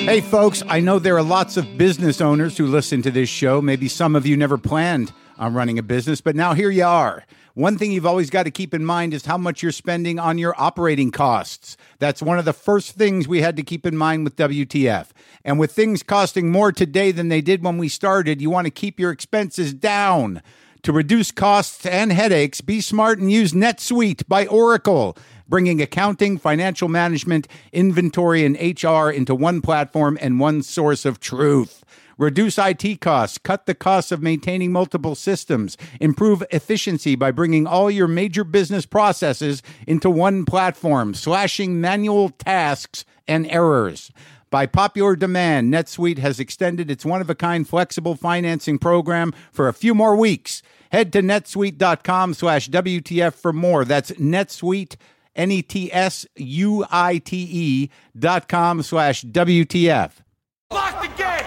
Hey, folks, I know there are lots of business owners who listen to this show. Maybe some of you never planned on running a business, but now here you are. One thing you've always got to keep in mind is how much you're spending on your operating costs. That's one of the first things we had to keep in mind with WTF. And with things costing more today than they did when we started, you want to keep your expenses down. To reduce costs and headaches, be smart and use NetSuite by Oracle, bringing accounting, financial management, inventory, and HR into one platform and one source of truth. Reduce IT costs, cut the costs of maintaining multiple systems, improve efficiency by bringing all your major business processes into one platform, slashing manual tasks and errors. By popular demand, NetSuite has extended its one-of-a-kind flexible financing program for a few more weeks. Head to netsuite.com/WTF for more. That's NetSuite, NetSuite.com/WTF. Lock the gate!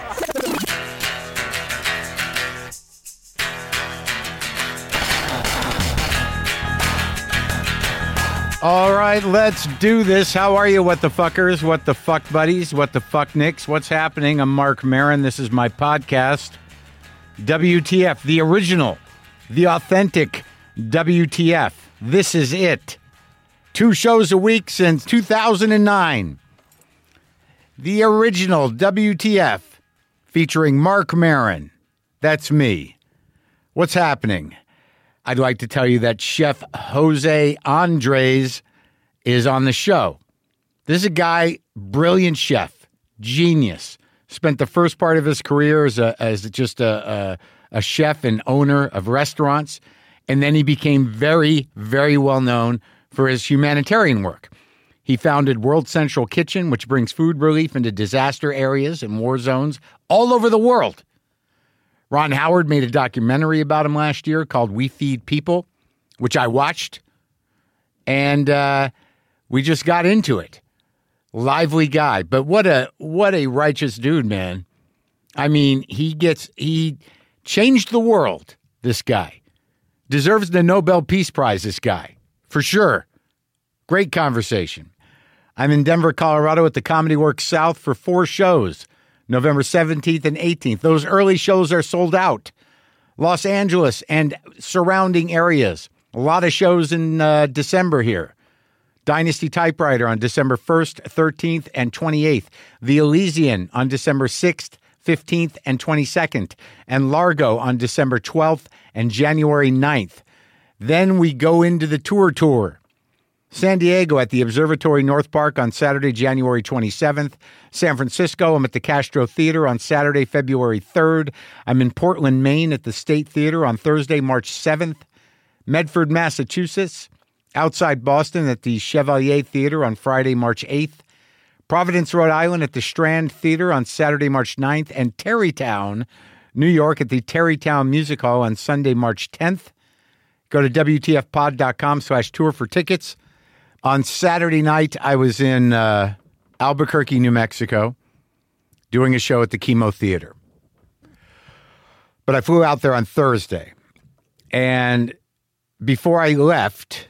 All right, let's do this. How are you, what the fuckers, what the fuck buddies, what the fuck nicks? What's happening? I'm Mark Maron. This is my podcast, WTF, the original, the authentic WTF. This is it. 2 shows a week since 2009. The original WTF featuring Mark Maron. That's me. What's happening? I'd like to tell you that Chef Jose Andres is on the show. This is a guy, brilliant chef, genius. Spent the first part of his career as just a chef and owner of restaurants, and then he became very, very well known for his humanitarian work. He founded World Central Kitchen, which brings food relief into disaster areas and war zones all over the world. Ron Howard made a documentary about him last year called We Feed People, which I watched, and we just got into it. Lively guy, but what a righteous dude, man. I mean, he changed the world, this guy. Deserves the Nobel Peace Prize, this guy, for sure. Great conversation. I'm in Denver, Colorado at the Comedy Works South for 4 shows. November 17th and 18th. Those early shows are sold out. Los Angeles and surrounding areas. A lot of shows in December here. Dynasty Typewriter on December 1st, 13th, and 28th. The Elysian on December 6th, 15th, and 22nd. And Largo on December 12th and January 9th. Then we go into the tour. San Diego at the Observatory North Park on Saturday, January 27th. San Francisco, I'm at the Castro Theater on Saturday, February 3rd. I'm in Portland, Maine at the State Theater on Thursday, March 7th. Medford, Massachusetts, outside Boston at the Chevalier Theater on Friday, March 8th. Providence, Rhode Island at the Strand Theater on Saturday, March 9th. And Terrytown, New York at the Terrytown Music Hall on Sunday, March 10th. Go to WTFpod.com/tour for tickets. On Saturday night, I was in Albuquerque, New Mexico, doing a show at the Chemo Theater. But I flew out there on Thursday. And before I left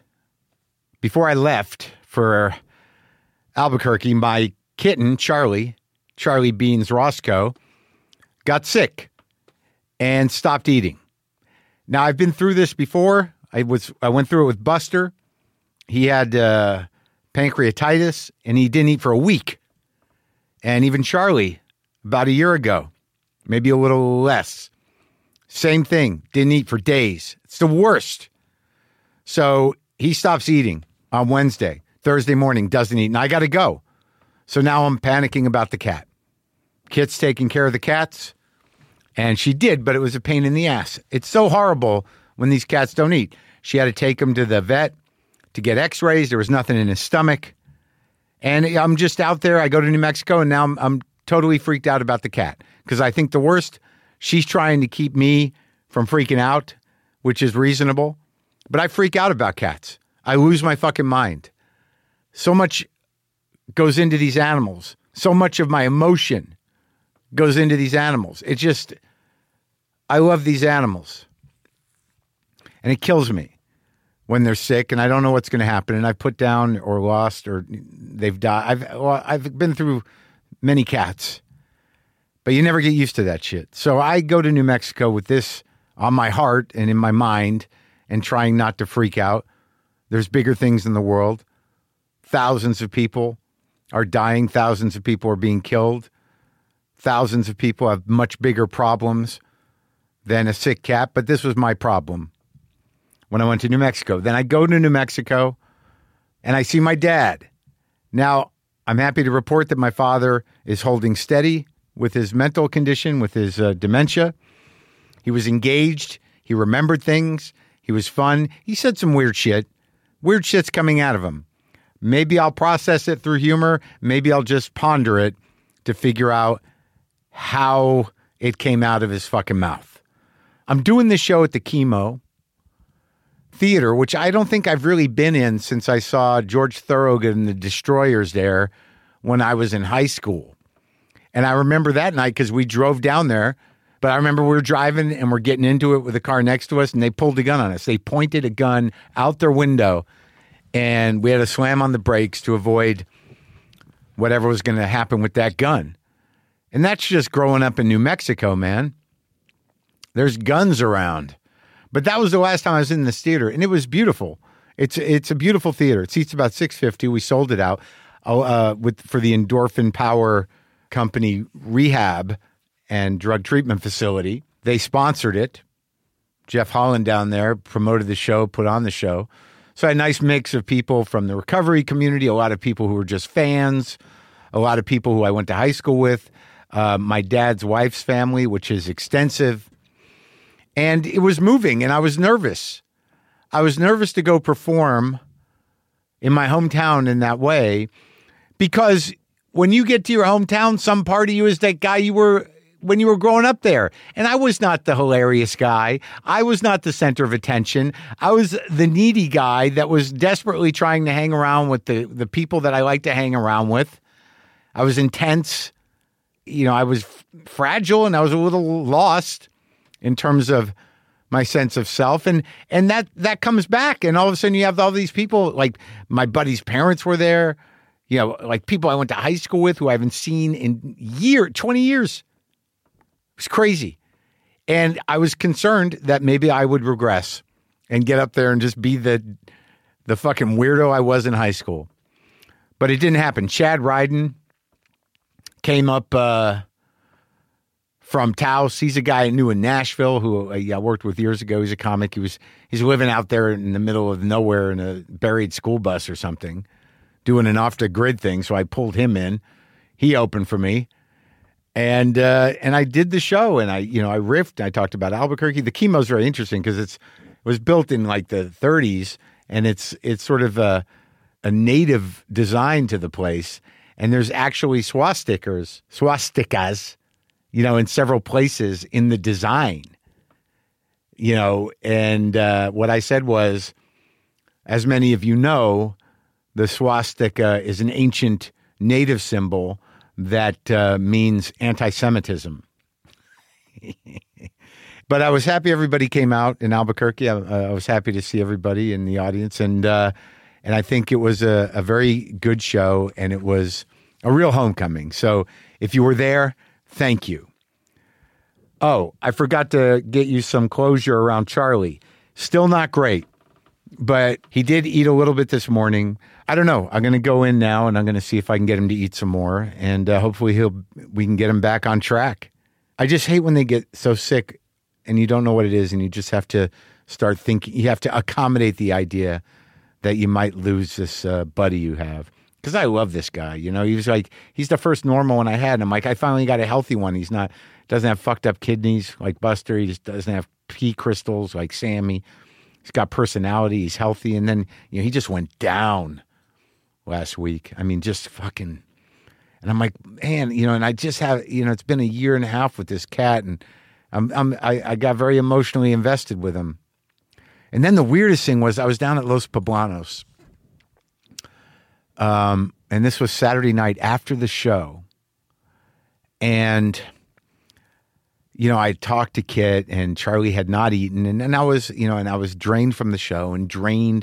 for Albuquerque, my kitten, Charlie Beans Roscoe, got sick and stopped eating. Now, I've been through this before. I went through it with Buster. He had pancreatitis, and he didn't eat for a week. And even Charlie, about a year ago, maybe a little less, same thing, didn't eat for days. It's the worst. So he stops eating on Wednesday. Thursday morning, doesn't eat, and I got to go. So now I'm panicking about the cat. Kit's taking care of the cats, and she did, but it was a pain in the ass. It's so horrible when these cats don't eat. She had to take him to the vet to get x-rays. There was nothing in his stomach. And I'm just out there. I go to New Mexico, and now I'm totally freaked out about the cat. Because I think the worst, she's trying to keep me from freaking out, which is reasonable. But I freak out about cats. I lose my fucking mind. So much goes into these animals. So much of my emotion goes into these animals. It just, I love these animals. And it kills me when they're sick, and I don't know what's going to happen. And I've put down or lost or they've died. I've been through many cats. But you never get used to that shit. So I go to New Mexico with this on my heart and in my mind and trying not to freak out. There's bigger things in the world. Thousands of people are dying. Thousands of people are being killed. Thousands of people have much bigger problems than a sick cat. But this was my problem when I went to New Mexico. Then I go to New Mexico and I see my dad. Now, I'm happy to report that my father is holding steady with his mental condition, with his dementia. He was engaged. He remembered things. He was fun. He said some weird shit. Weird shit's coming out of him. Maybe I'll process it through humor. Maybe I'll just ponder it to figure out how it came out of his fucking mouth. I'm doing this show at the Chemo Theater, which I don't think I've really been in since I saw George Thorogood and the Destroyers there when I was in high school. And I remember that night because we drove down there. But I remember we were driving and we're getting into it with a car next to us and they pulled a gun on us. They pointed a gun out their window and we had to slam on the brakes to avoid whatever was going to happen with that gun. And that's just growing up in New Mexico, man. There's guns around. But that was the last time I was in this theater and it was beautiful. It's a beautiful theater. It seats about 650. We sold it out for the Endorphin Power Company rehab and drug treatment facility. They sponsored it. Jeff Holland down there promoted the show, put on the show. So I had a nice mix of people from the recovery community, a lot of people who were just fans, a lot of people who I went to high school with, my dad's wife's family, which is extensive. And it was moving and I was nervous. I was nervous to go perform in my hometown in that way because when you get to your hometown, some part of you is that guy you were when you were growing up there. And I was not the hilarious guy. I was not the center of attention. I was the needy guy that was desperately trying to hang around with the people that I like to hang around with. I was intense. You know, I was fragile and I was a little lost in terms of my sense of self. And that comes back. And all of a sudden you have all these people, like my buddy's parents were there, you know, like people I went to high school with who I haven't seen in 20 years. It was crazy. And I was concerned that maybe I would regress and get up there and just be the fucking weirdo I was in high school. But it didn't happen. Chad Ryden came up from Taos. He's a guy I knew in Nashville who I worked with years ago. He's a comic. He's living out there in the middle of nowhere in a buried school bus or something, doing an off-the-grid thing. So I pulled him in. He opened for me. And I did the show and I riffed. I talked about Albuquerque. The Chemo's very interesting because it was built in like the 30s and it's sort of a native design to the place. And there's actually swastikas, in several places in the design, and what I said was, as many of you know, the swastika is an ancient native symbol that means anti-Semitism. But I was happy everybody came out in Albuquerque. I was happy to see everybody in the audience. And I think it was a very good show, and it was a real homecoming. So if you were there, thank you. Oh, I forgot to get you some closure around Charlie. Still not great, but he did eat a little bit this morning. I don't know. I'm going to go in now and I'm going to see if I can get him to eat some more. And hopefully we can get him back on track. I just hate when they get so sick and you don't know what it is and you just have to start thinking. You have to accommodate the idea that you might lose this buddy you have. Because I love this guy. He's the first normal one I had. And I'm like, I finally got a healthy one. Doesn't have fucked up kidneys like Buster. He just doesn't have pea crystals like Sammy. He's got personality. He's healthy. And then, he just went down last week. I mean, just fucking, and I'm like, man, and I just have, it's been a year and a half with this cat and I got very emotionally invested with him. And then the weirdest thing was I was down at Los Poblanos. And this was Saturday night after the show. And, I talked to Kit and Charlie had not eaten. And I was, and I was drained from the show and drained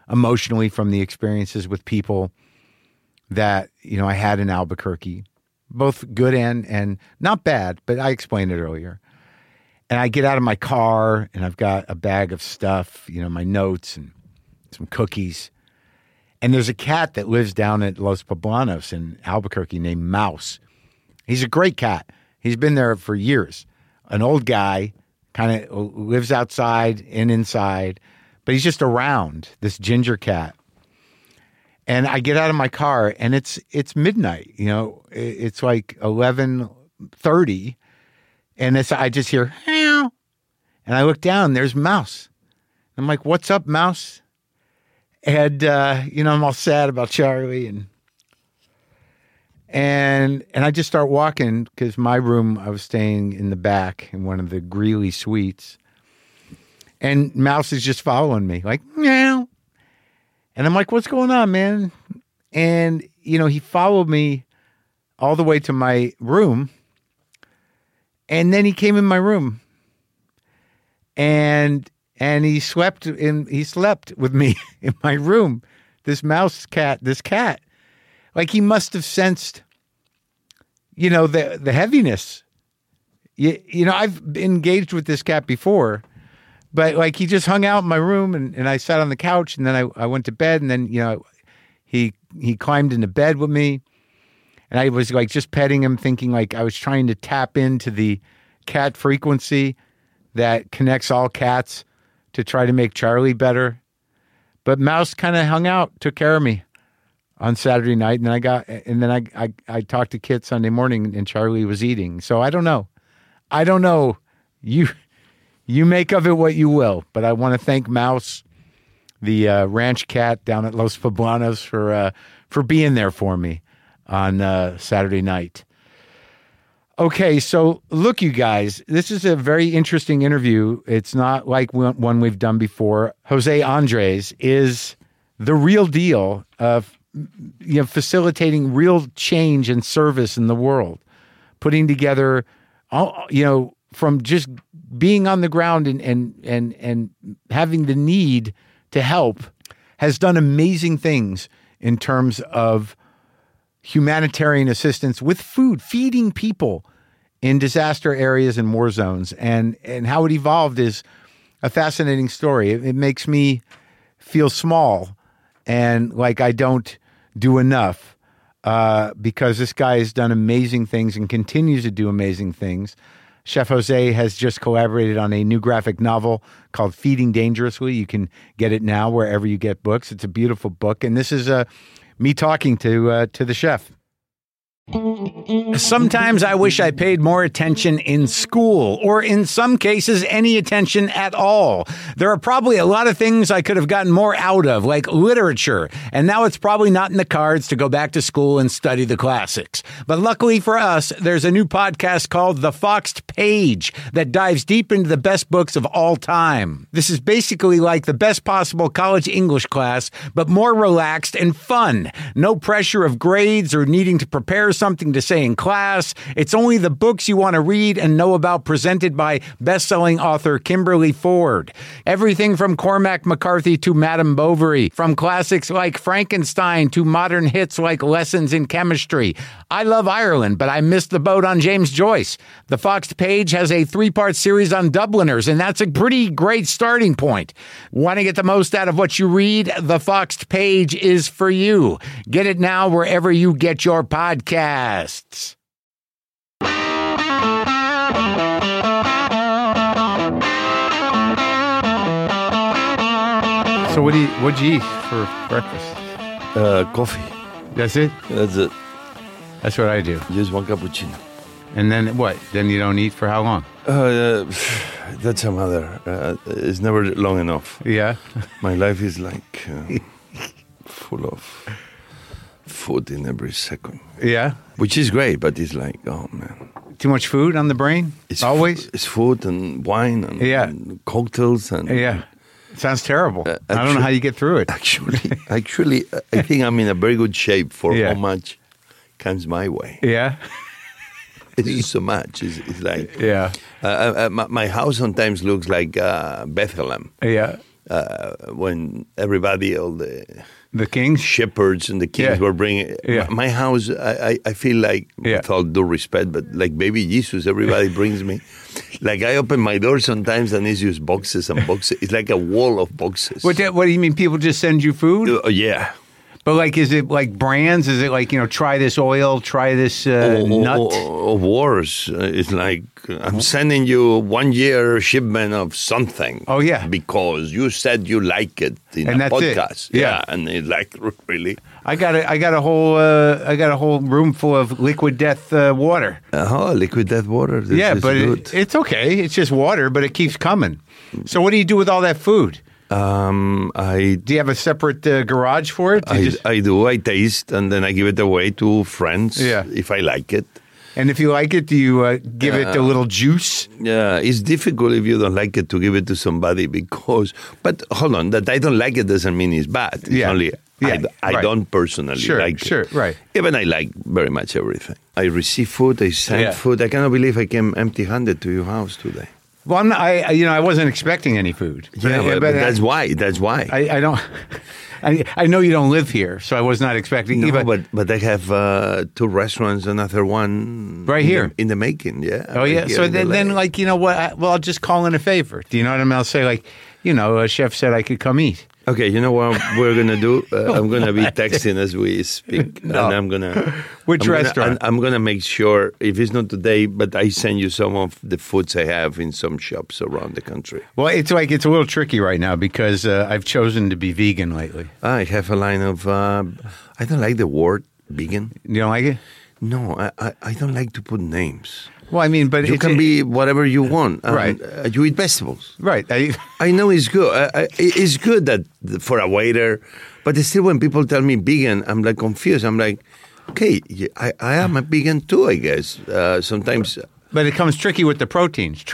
emotionally from the experiences with people that, I had in Albuquerque. both good and not bad, but I explained it earlier. And I get out of my car and I've got a bag of stuff, my notes and some cookies. And there's a cat that lives down at Los Poblanos in Albuquerque named Mouse. He's a great cat. He's been there for years. An old guy, kind of lives outside and inside, but he's just around, this ginger cat. And I get out of my car and it's midnight, it's like 11:30. And I just hear, meow. And I look down, there's Mouse. I'm like, what's up, Mouse? And, I'm all sad about Charlie. And I just start walking because my room, I was staying in the back in one of the Greeley suites. And Mouse is just following me, like, meow. And I'm like, what's going on, man? And, he followed me all the way to my room. And then he came in my room. And he slept with me in my room. This cat. Like he must have sensed, the heaviness. I've engaged with this cat before, but like he just hung out in my room and I sat on the couch and then I went to bed and then, he climbed into bed with me and I was like just petting him, thinking like I was trying to tap into the cat frequency that connects all cats to try to make Charlie better. But Mouse kind of hung out, took care of me on Saturday night, and then I talked to Kit Sunday morning, and Charlie was eating. So I don't know. You make of it what you will. But I want to thank Mouse, the ranch cat down at Los Poblanos, for being there for me on Saturday night. Okay, so look, you guys, this is a very interesting interview. It's not like one we've done before. Jose Andres is the real deal of facilitating real change and service in the world, putting together, from just being on the ground and having the need to help, has done amazing things in terms of humanitarian assistance with food, feeding people in disaster areas and war zones. And how it evolved is a fascinating story. It makes me feel small and like I don't do enough because this guy has done amazing things and continues to do amazing things. Chef Jose has just collaborated on a new graphic novel called Feeding Dangerously. You can get it now wherever you get books. It's a beautiful book. And this is me talking to the chef. Sometimes I wish I paid more attention in school, or in some cases, any attention at all. There are probably a lot of things I could have gotten more out of, like literature, and now it's probably not in the cards to go back to school and study the classics. But luckily for us, there's a new podcast called The Foxed Page that dives deep into the best books of all time. This is basically like the best possible college English class, but more relaxed and fun. No pressure of grades or needing to prepare something to say in class. It's only the books you want to read and know about, presented by best-selling author Kimberly Ford. Everything from Cormac McCarthy to Madame Bovary, from classics like Frankenstein to modern hits like Lessons in Chemistry. I love Ireland, but I missed the boat on James Joyce. The Foxed Page has a 3-part series on Dubliners, and that's a pretty great starting point. Want to get the most out of what you read? The Foxed Page is for you. Get it now wherever you get your podcasts. So what'd you eat for breakfast? Coffee. That's it? That's it. That's what I do. Just one cappuccino. And then what? Then you don't eat for how long? That's a matter. It's never long enough. Yeah. My life is like full of food in every second. Yeah. Which is great, but it's like, oh man. Too much food on the brain? It's always? It's food and wine and, and cocktails and... Yeah. It sounds terrible. I don't know how you get through it. Actually, I think I'm in a very good shape for how much comes my way. Yeah. It's so much. It's like... Yeah. My house sometimes looks like Bethlehem. Yeah. when everybody, all The kings? shepherds and the kings Yeah. were bringing. Yeah. My house, I feel like, Yeah. with all due respect, but like baby Jesus, everybody brings me. Like I open my door sometimes and it's just boxes and boxes. It's like a wall of boxes. What do you mean? People just send you food? Yeah. But like, is it like brands? Is it like, try this oil, try this nut? Or wars. It's like I'm sending you 1 year shipment of something. Oh, yeah. Because you said you like it in And a that's it. podcast. Yeah. And it's like really. I got a whole room full of liquid death water. Liquid death water. This is but good. it's okay. It's just water, but it keeps coming. So what do you do with all that food? Do you have a separate garage for it? I do. I taste and then I give it away to friends if I like it. And if you like it, do you give it a little juice? Yeah, it's difficult if you don't like it to give it to somebody because. But hold on, that I don't like it doesn't mean it's bad. It's only I don't personally like it. Sure, right. Even I like very much everything. I receive food. I send food. I cannot believe I came empty-handed to your house today. Well, I'm not, I wasn't expecting any food. But that's why. That's why. I don't. I know you don't live here, so I was not expecting. No, but I have 2 restaurants, another one right here in the making. Yeah. Oh yeah. So then, like, you know what? I'll just call in a favor. Do you know what I mean? I'll say, like, a chef said I could come eat. Okay, you know what we're gonna do? I'm gonna be texting as we speak, and I'm gonna. Which restaurant? I'm gonna make sure if it's not today, but I send you some of the foods I have in some shops around the country. Well, it's a little tricky right now because I've chosen to be vegan lately. I have a line of. I don't like the word vegan. You don't like it? No, I don't like to put names. Well, I mean, but you can be whatever you want. Right. You eat vegetables. Right. I know it's good. It's good that for a waiter, but still when people tell me vegan, I'm like confused. I'm like, okay, I am a vegan too, I guess. Sometimes. But it comes tricky with the proteins.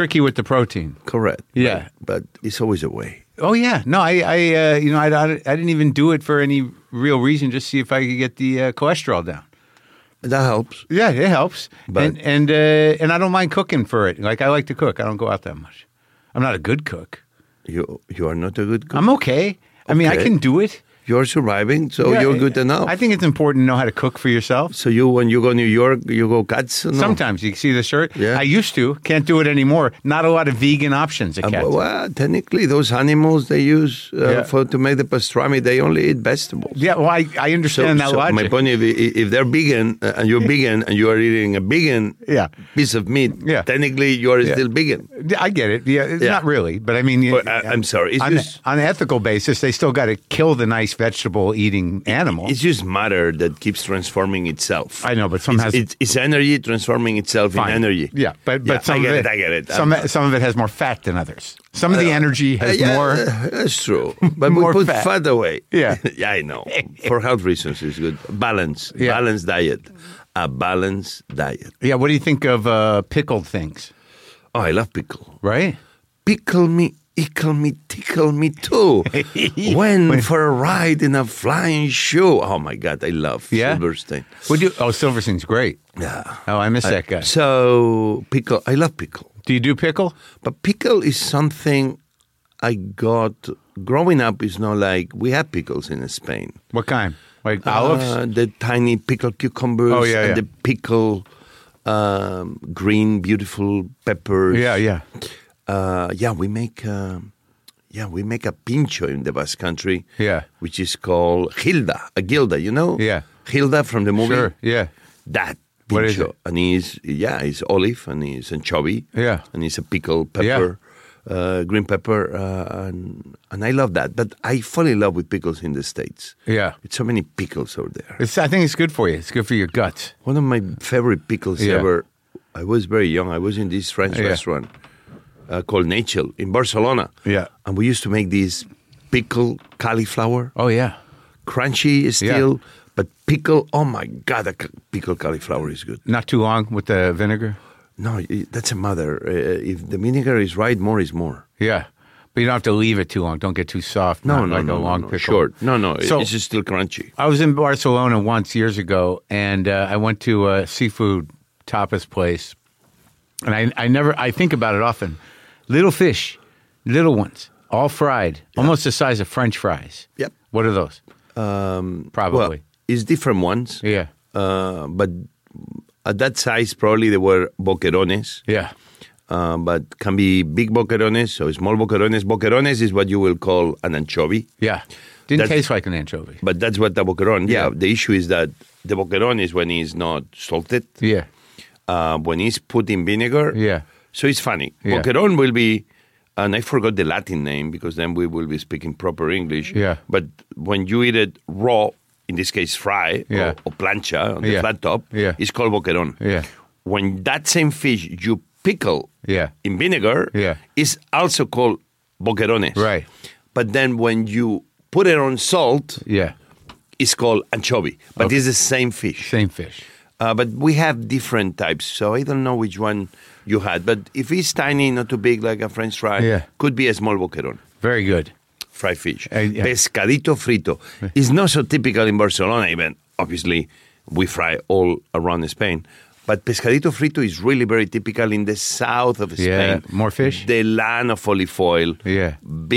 Correct. Yeah. But it's always a way. Oh, yeah. No, I didn't even do it for any real reason, just see if I could get the cholesterol down. That helps. Yeah, it helps. But, and I don't mind cooking for it. Like, I like to cook. I don't go out that much. I'm not a good cook. You are not a good cook? I'm okay. I mean, I can do it. You're surviving, so you're good enough. I think it's important to know how to cook for yourself. So when you go to New York, you go Katz? No? Sometimes. You see the shirt? Yeah. I used to. Can't do it anymore. Not a lot of vegan options at Katz. Well, technically, those animals they use to make the pastrami, they only eat vegetables. Yeah, well, I understand that logic. My point is, if they're vegan and you're vegan and you are eating a vegan piece of meat, technically you are still vegan. I get it. Yeah, it's not really. But I mean... I'm sorry. It's on an ethical basis, they still got to kill the nice vegetable-eating animal. It's just matter that keeps transforming itself. I know, but some it's energy transforming itself in energy. Yeah, but some I of get it. Some of it has more fat than others. Some of the energy has more. That's true. But we put fat away. Yeah, yeah, I know. For health reasons, it's good. Balanced diet. A balanced diet. Yeah. What do you think of pickled things? Oh, I love pickle. Right. Pickle me. Tickle me too. When for a ride in a flying shoe. Oh my God, I love Silverstein. Silverstein's great. Yeah. Oh, I miss that guy. So pickle, I love pickle. Do you do pickle? But pickle is something I got growing up. Is not like we have pickles in Spain. What kind? Like olives? The tiny pickled cucumbers. Oh yeah, and the pickle green, beautiful peppers. Yeah. We make a pincho in the Basque Country. Yeah, which is called Gilda. You know? Yeah, Gilda from the movie. Sure. Yeah, that pincho. What is it? And he's olive and he's anchovy. Yeah, and he's a pickled pepper, green pepper, and I love that. But I fall in love with pickles in the States. Yeah, it's so many pickles over there. I think it's good for you. It's good for your guts. One of my favorite pickles ever. I was very young. I was in this French restaurant. Called Nachel in Barcelona. Yeah. And we used to make these pickled cauliflower. Oh, yeah. Crunchy still, but pickle, oh my God, pickled cauliflower is good. Not too long with the vinegar? No, that's a matter. If the vinegar is right, more is more. Yeah. But you don't have to leave it too long. Don't get too soft. No, a long pickle. Short. No, so, it's just still crunchy. I was in Barcelona once years ago, and I went to a seafood tapas place, and I think about it often. Little fish, little ones, All fried, almost the size of French fries. Yep. What are those? Probably. Well, it's different ones. Yeah. But at that size, probably they were boquerones. Yeah. But can be big boquerones, so small boquerones. Boquerones is what you will call an anchovy. Yeah. Didn't That's- taste like an anchovy. But that's what the boqueron. Yeah. The issue is that the boqueron is when it's not salted. Yeah. When it's put in vinegar. Yeah. So it's funny. Yeah. Boqueron will be, and I forgot the Latin name because then we will be speaking proper English. Yeah. But when you eat it raw, in this case fry Yeah. or plancha on the Yeah. flat top, Yeah. it's called boqueron. Yeah. When that same fish you pickle Yeah. in vinegar, Yeah. is also called boquerones. Right. But then when you put it on salt, Yeah. it's called anchovy. But Okay. it's the same fish. Same fish. But we have different types, so I don't know which one you had. But if it's tiny, not too big like a French fry, Yeah. could be a small boqueron, Very good. fried fish. Yeah. Pescadito frito is not so typical in Barcelona even. Obviously, we fry all around Spain. But pescadito frito is really very typical in the south of Yeah. Spain. More fish? The land of olive oil. Yeah.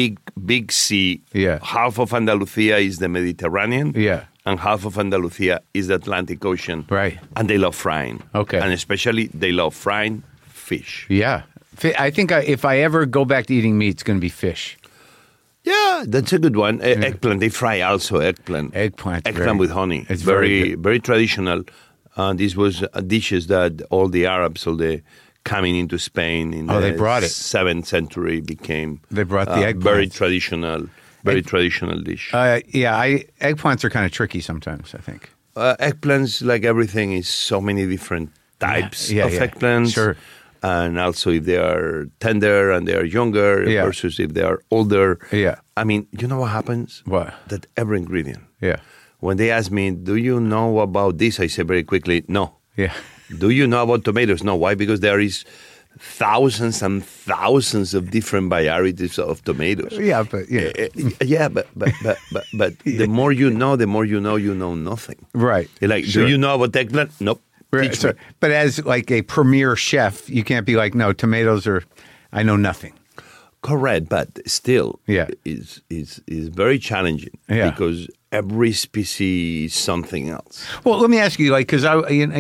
Big sea. Yeah. Half of Andalusia is the Mediterranean. Yeah. And half of Andalusia is the Atlantic Ocean. Right. And they love frying. Okay. And especially they love frying fish. Yeah. I think if I ever go back to eating meat, it's going to be fish. Yeah, that's a good one. Eggplant, they fry also eggplant. Eggplant. Eggplant with honey. It's very very good. traditional. This was dishes that all the Arabs, all the coming into Spain in Oh, the they brought it. 7th century became They brought the very eggplants. traditional, traditional dish. Eggplants are kind of tricky sometimes, I think. Eggplants, like everything, is so many different types Yeah, of yeah. eggplants. Sure. And also if they are tender and they are younger Yeah. versus if they are older. Yeah. I mean, you know what happens? What? That every ingredient. Yeah. When they ask me, do you know about this? I say very quickly, no. Yeah. Do you know about tomatoes? No. Why? Because there is thousands and thousands of different varieties of tomatoes. Yeah, but Yeah, but the more you know nothing. Right. You're like, Sure. do you know about eggplant? Nope. Right, Teach so- me. but as like a premier chef, you can't be like, no, tomatoes are, I know nothing. Correct, but still, Yeah. is very challenging Yeah. because every species is something else. Well, let me ask you, like, because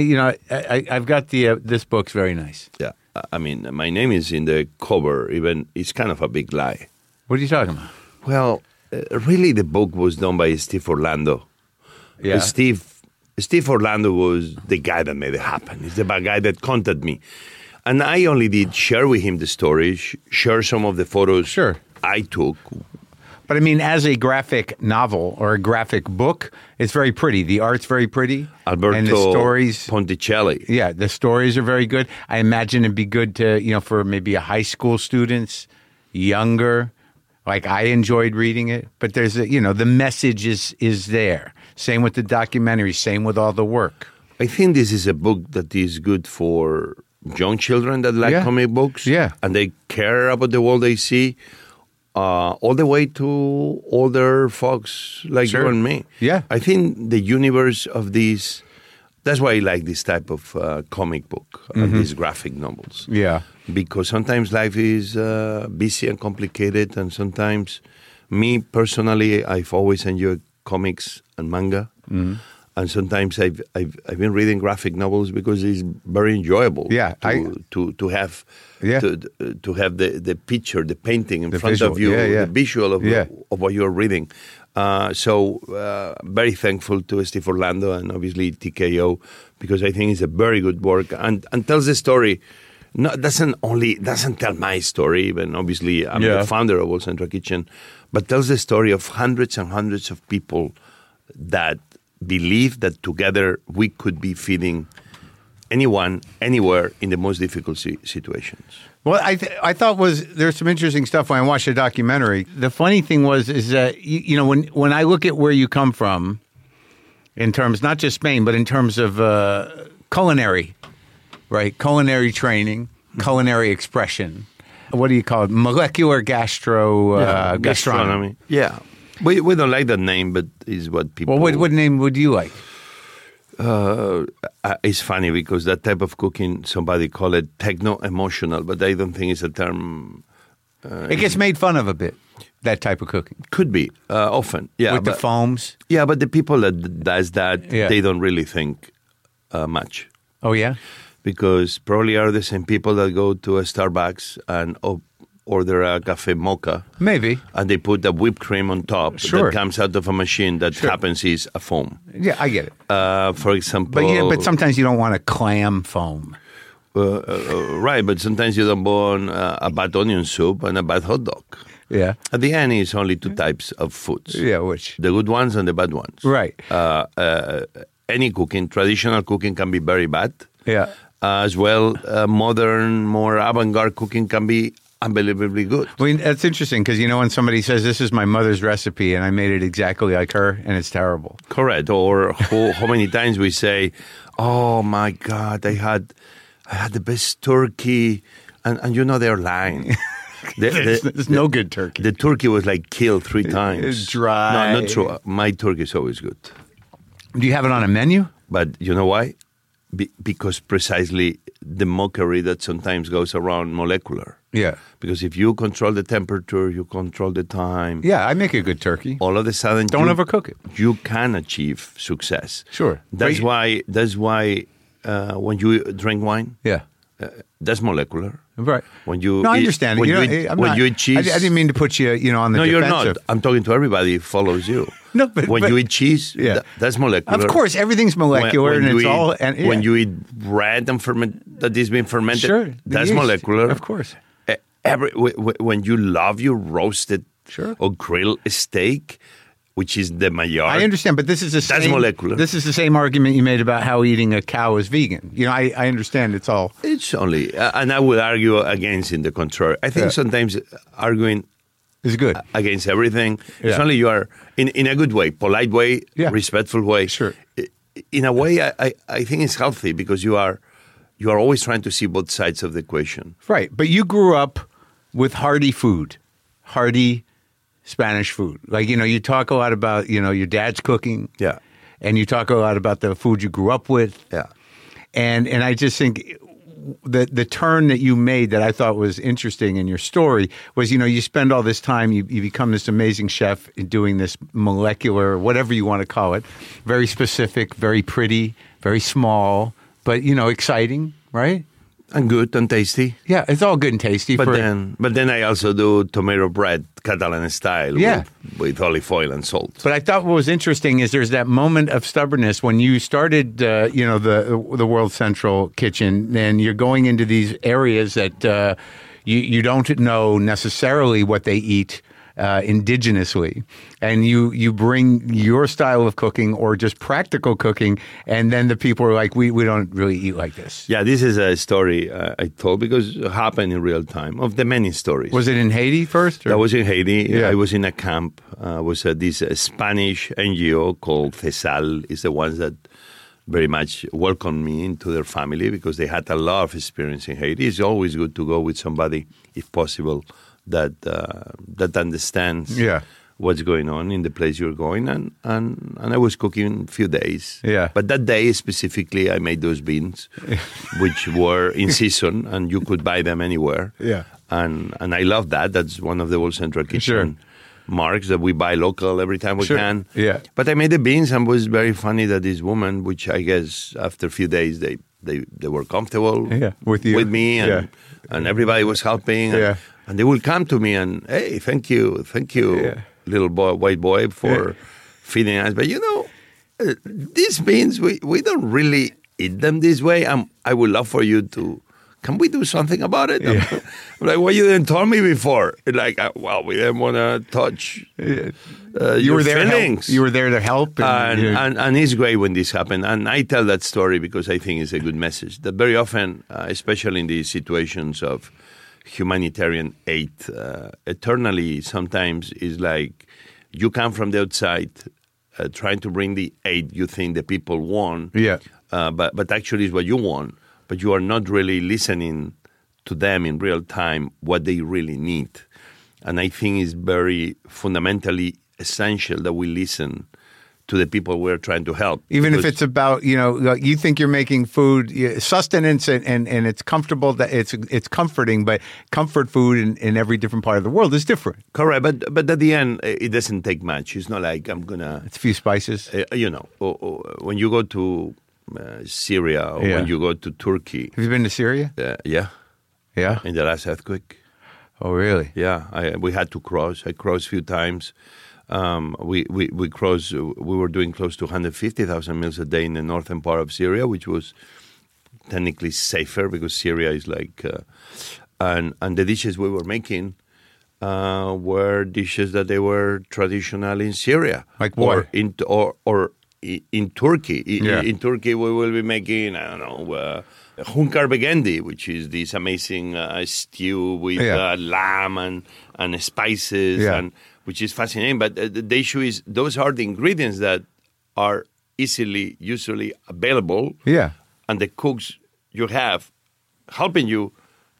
I've got this book's very nice. Yeah, I mean, my name is in the cover. Even it's kind of a big lie. What are you talking about? Well, really, the book was done by Steve Orlando. Yeah. Steve Orlando was the guy that made it happen. He's the guy that contacted me. And I only did share with him the story, share some of the photos Sure. I took. But I mean, as a graphic novel or a graphic book, it's very pretty. The art's very pretty. Alberto and the stories. Ponticelli. Yeah, the stories are very good. I imagine it'd be good to, for maybe a high school students, younger. Like I enjoyed reading it, but there's the message is there. Same with the documentary, same with all the work. I think this is a book that is good for young children that like Yeah. comic books. Yeah. And they care about the world they see, all the way to older folks like Sure. you and me. Yeah. I think the universe of these, that's why I like this type of comic book, and these graphic novels. Yeah. Because sometimes life is busy and complicated, and sometimes, me personally, I've always enjoyed comics and manga, and sometimes I've been reading graphic novels because it's very enjoyable. Yeah, to have Yeah. to have the picture, the painting in The front visual, of you, yeah, yeah. the visual of Yeah. of what you're reading. So very thankful to Steve Orlando and obviously TKO because I think it's a very good work and tells the story. No, doesn't tell my story. Even obviously, I'm Yeah. the founder of All Central Kitchen, but tells the story of hundreds and hundreds of people that believe that together we could be feeding anyone, anywhere in the most difficult situations. Well, I thought there's some interesting stuff when I watched the documentary. The funny thing is that when I look at where you come from, in terms not just Spain, but in terms of culinary, right? Culinary training, culinary expression. What do you call it? Molecular gastronomy. Yeah, we don't like that name, but it's what people. Well, what name would you like? It's funny because that type of cooking, somebody call it techno-emotional, but I don't think it's a term It gets made fun of a bit, that type of cooking. Could be, often. Yeah, With the foams. Yeah, but the people that does that, they don't really think much. Oh, yeah? Because probably are the same people that go to a Starbucks and order a cafe mocha. Maybe. And they put the whipped cream on top that comes out of a machine that happens is a foam. Yeah, I get it. For example... But sometimes you don't want a clam foam. Right, but sometimes you don't want a bad onion soup and a bad hot dog. Yeah. At the end, it's only two types of foods. Yeah, which? The good ones and the bad ones. Right. Any cooking, traditional cooking can be very bad. Yeah. As well, modern, more avant-garde cooking can be unbelievably good. Well, that's interesting because, when somebody says, this is my mother's recipe and I made it exactly like her and it's terrible. Correct. Or how many times we say, oh, my God, I had the best turkey, and they're lying. There's no good turkey. The turkey was killed 3 times. It's dry. No, not true. My turkey is always good. Do you have it on a menu? But you know why? Because precisely the mockery that sometimes goes around molecular. Yeah. Because if you control the temperature, you control the time. Yeah, I make a good turkey. All of a sudden, don't overcook it. You can achieve success. Sure. That's why when you drink wine, that's molecular. Right. When you I understand it. You eat cheese. I didn't mean to put you, on the No, defensive. you're not. I'm talking to everybody who follows you. No, but when you eat cheese, that's molecular. Of course, everyth's molecular, when you eat bread and that is being fermented, that's molecular. Of course. When you love your roasted or grilled steak, which is the Maillard. I understand, but this is that's molecular. This is the same argument you made about how eating a cow is vegan. I understand it's all. It's only, and I would argue against in the contrary. I think sometimes arguing is good against everything. It's only you are in a good way, polite way, respectful way. Sure. In a way, I think it's healthy because you are always trying to see both sides of the equation. Right, but you grew up with hearty food, hearty Spanish food. You talk a lot about, your dad's cooking. Yeah. And you talk a lot about the food you grew up with. Yeah. And I just think the turn that you made that I thought was interesting in your story was, you spend all this time, you become this amazing chef in doing this molecular, whatever you want to call it, very specific, very pretty, very small, but, exciting, right? And good and tasty. Yeah, it's all good and tasty. But then I also do tomato bread, Catalan style, with olive oil and salt. But I thought what was interesting is there's that moment of stubbornness when you started, the World Central Kitchen, and you're going into these areas that you don't know necessarily what they eat indigenously, and you bring your style of cooking or just practical cooking, and then the people are like, we don't really eat like this. Yeah, this is a story I told because it happened in real time, of the many stories. Was it in Haiti first? That was in Haiti. Yeah. I was in a camp. Was this Spanish NGO called CESAL, is the ones that very much welcomed me into their family because they had a lot of experience in Haiti. It's always good to go with somebody, if possible, that understands what's going on in the place you're going, and I was cooking a few days. Yeah. But that day specifically, I made those beans, which were in season, and you could buy them anywhere. Yeah. And I love that. That's one of the World Central Kitchen marks that we buy local every time we can. Yeah. But I made the beans, and it was very funny that this woman, which I guess after a few days they were comfortable with me, and everybody was helping. And they will come to me and, hey, thank you, little boy, white boy, for feeding us. But these beans, we don't really eat them this way. I would love for you to, can we do something about it? I'm like, well, you didn't tell me before. Like, well, we didn't want to touch you were there feelings. You were there to help. And it's great when this happened. And I tell that story because I think it's a good message. That very often, especially in these situations of humanitarian aid, eternally sometimes is like you come from the outside trying to bring the aid you think the people want, but actually is what you want, but you are not really listening to them in real time what they really need. And I think it's very fundamentally essential that we listen to the people we're trying to help. Even if it's about, you think you're making food, sustenance and it's comfortable, that it's comforting, but comfort food in every different part of the world is different. Correct, but at the end, it doesn't take much. It's not like I'm going to... It's a few spices. When you go to Syria or when you go to Turkey... Have you been to Syria? Yeah. Yeah? In the last earthquake. Oh, really? Yeah, we had to cross. I crossed a few times. We crossed. We were doing close to 150,000 meals a day in the northern part of Syria, which was technically safer because Syria is like, and the dishes we were making were dishes that they were traditional in Syria, like what? Or in Turkey. Yeah. In Turkey, we will be making hunkar begendi, which is this amazing stew with lamb and spices and. Which is fascinating, but the issue is those are the ingredients that are usually available. Yeah. And the cooks you have helping you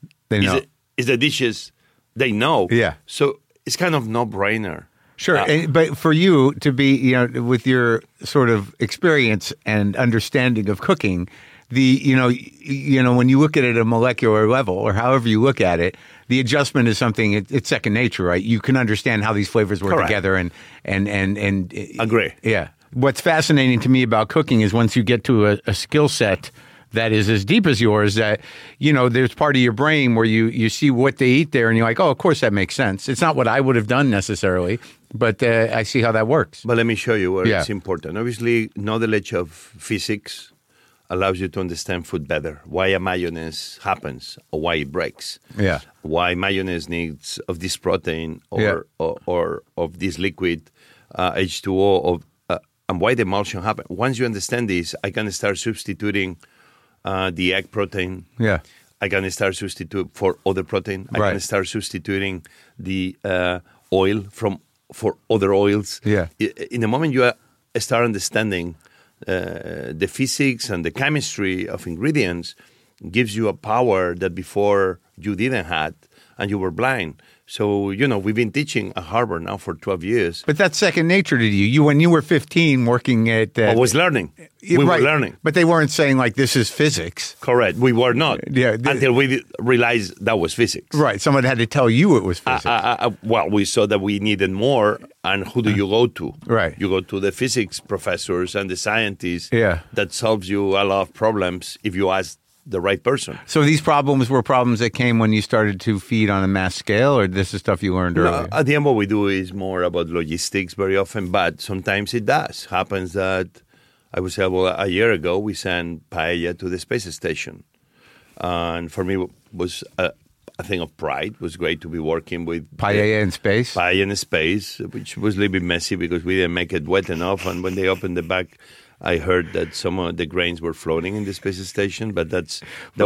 is the dishes they know. Yeah. So it's kind of no-brainer. Sure, but for you to be, with your sort of experience and understanding of cooking, when you look at it at a molecular level or however you look at it, the adjustment is something, it's second nature, right? You can understand how these flavors work together and agree. Yeah. What's fascinating to me about cooking is once you get to a skill set that is as deep as yours, that, there's part of your brain where you see what they eat there and you're like, oh, of course that makes sense. It's not what I would have done necessarily, but I see how that works. But let me show you where it's important. Obviously, knowledge of physics allows you to understand food better. Why a mayonnaise happens or why it breaks. Yeah. Why mayonnaise needs of this protein or of this liquid H2O and why the emulsion happens. Once you understand this, I can start substituting the egg protein. Yeah. I can start substitute for other protein. I can start substituting the oil for other oils. Yeah. In the moment you start understanding the physics and the chemistry of ingredients gives you a power that before you didn't have, and you were blind. So, we've been teaching at Harvard now for 12 years. But that's second nature to you. When you were 15 working at... I was learning. We were learning. But they weren't saying, like, this is physics. Correct. We were not. Until we realized that was physics. Right. Someone had to tell you it was physics. Well, we saw that we needed more. And who do you go to? Right. You go to the physics professors and the scientists that solves you a lot of problems if you ask the right person. So these problems were problems that came when you started to feed on a mass scale, or this is stuff you learned earlier? At the end, what we do is more about logistics very often, but sometimes it does. Happens that, I would say, a year ago, we sent paella to the space station. And for me, it was a thing of pride. It was great to be working with... Paella in space? Paella in space, which was a little bit messy because we didn't make it wet enough. And when they opened the bag... I heard that some of the grains were floating in the space station, but wait.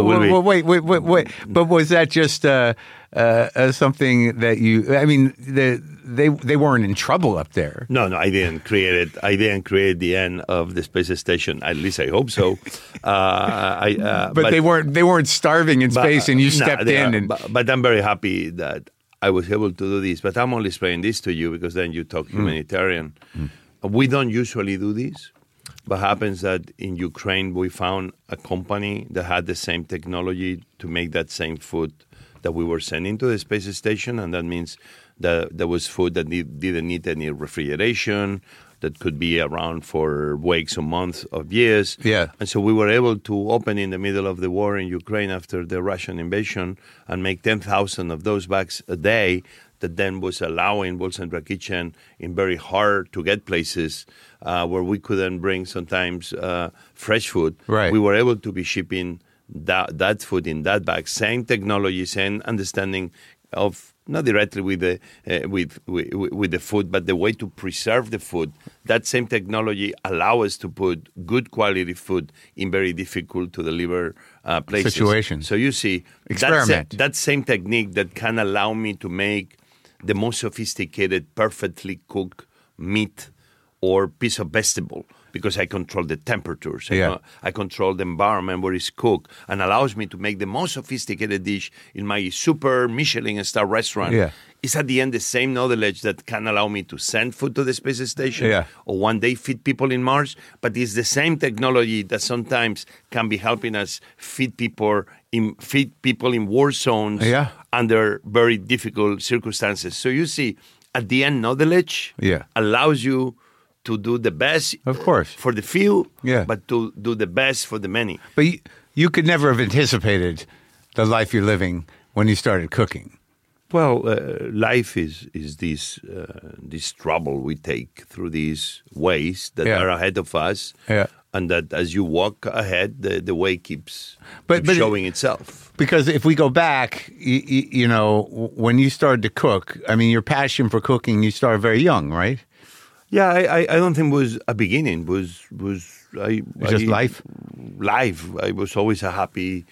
But was that just something that you? I mean, they weren't in trouble up there. No, I didn't create it. I didn't create the end of the space station. At least I hope so. But they weren't starving in space, and you stepped in. But I'm very happy that I was able to do this. But I'm only explaining this to you because then you talk humanitarian. We don't usually do this. But happens that in Ukraine, we found a company that had the same technology to make that same food that we were sending to the space station. And that means that there was food that didn't need any refrigeration, that could be around for weeks or months of years. Yeah. And so we were able to open in the middle of the war in Ukraine after the Russian invasion and make 10,000 of those bags a day that then was allowing World Central Kitchen in very hard-to-get places where we couldn't bring sometimes fresh food. Right. We were able to be shipping that food in that bag. Same technology, same understanding of not directly with the food, but the way to preserve the food. That same technology allow us to put good quality food in very difficult to deliver places. Situations. So you see, experiment. That same technique that can allow me to make the most sophisticated, perfectly cooked meat or piece of vegetable because I control the temperatures. Yeah. I control the environment where it's cooked, and allows me to make the most sophisticated dish in my super Michelin star restaurant. Yeah. It's at the end the same knowledge that can allow me to send food to the space station Yeah. or one day feed people in Mars, but it's the same technology that sometimes can be helping us feed people in war zones Yeah. under very difficult circumstances. So you see, at the end, knowledge Yeah. allows you to do the best, Of course. for the few, Yeah. but to do the best for the many. But you could never have anticipated the life you're living when you started cooking. Well, life is this trouble we take through these ways that Yeah. are ahead of us, Yeah. and that as you walk ahead, the way keeps But showing itself. Because if we go back, you know, when you started to cook, I mean, your passion for cooking, you started very young, right? Yeah, I don't think it was a beginning. Just life? Life. I was always a happy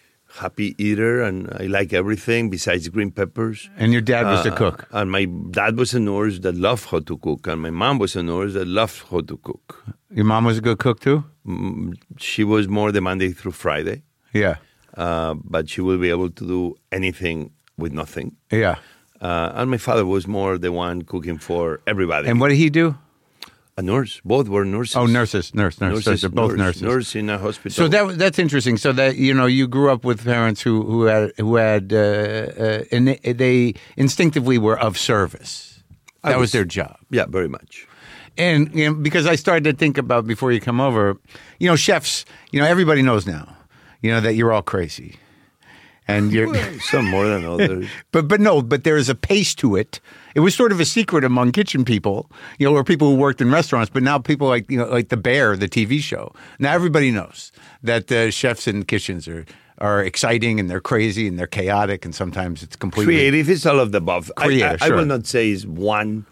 eater, and I like everything besides green peppers. And your dad was the cook. And my dad was a nurse that loved how to cook, and my mom was a nurse that loved how to cook. Your mom was a good cook too? She was more the Monday through Friday, Yeah. but she will be able to do anything with nothing. Yeah. And my father was more the one cooking for everybody. And what did he do? A nurse. Both were nurses. Oh, nurse. So they're both nurses. Nurse in a hospital. So that's interesting. So that, you know, you grew up with parents who had and they instinctively were of service. That was their job. Yeah, very much. And you know, because I started to think about before you come over, you know, chefs, you know, everybody knows now, you know, that you're all crazy. And you're some more than others. but there is a pace to it. It was sort of a secret among kitchen people, you know, or people who worked in restaurants. But now people like The Bear, the TV show. Now everybody knows that chefs in kitchens are exciting and they're crazy and they're chaotic and sometimes it's completely Creative is all of the above. Creative, I sure. will not say is one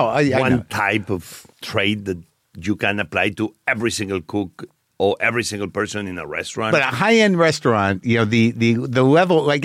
I type of trade that you can apply to every single cook or every single person in a restaurant. But a high-end restaurant, you know, the level, like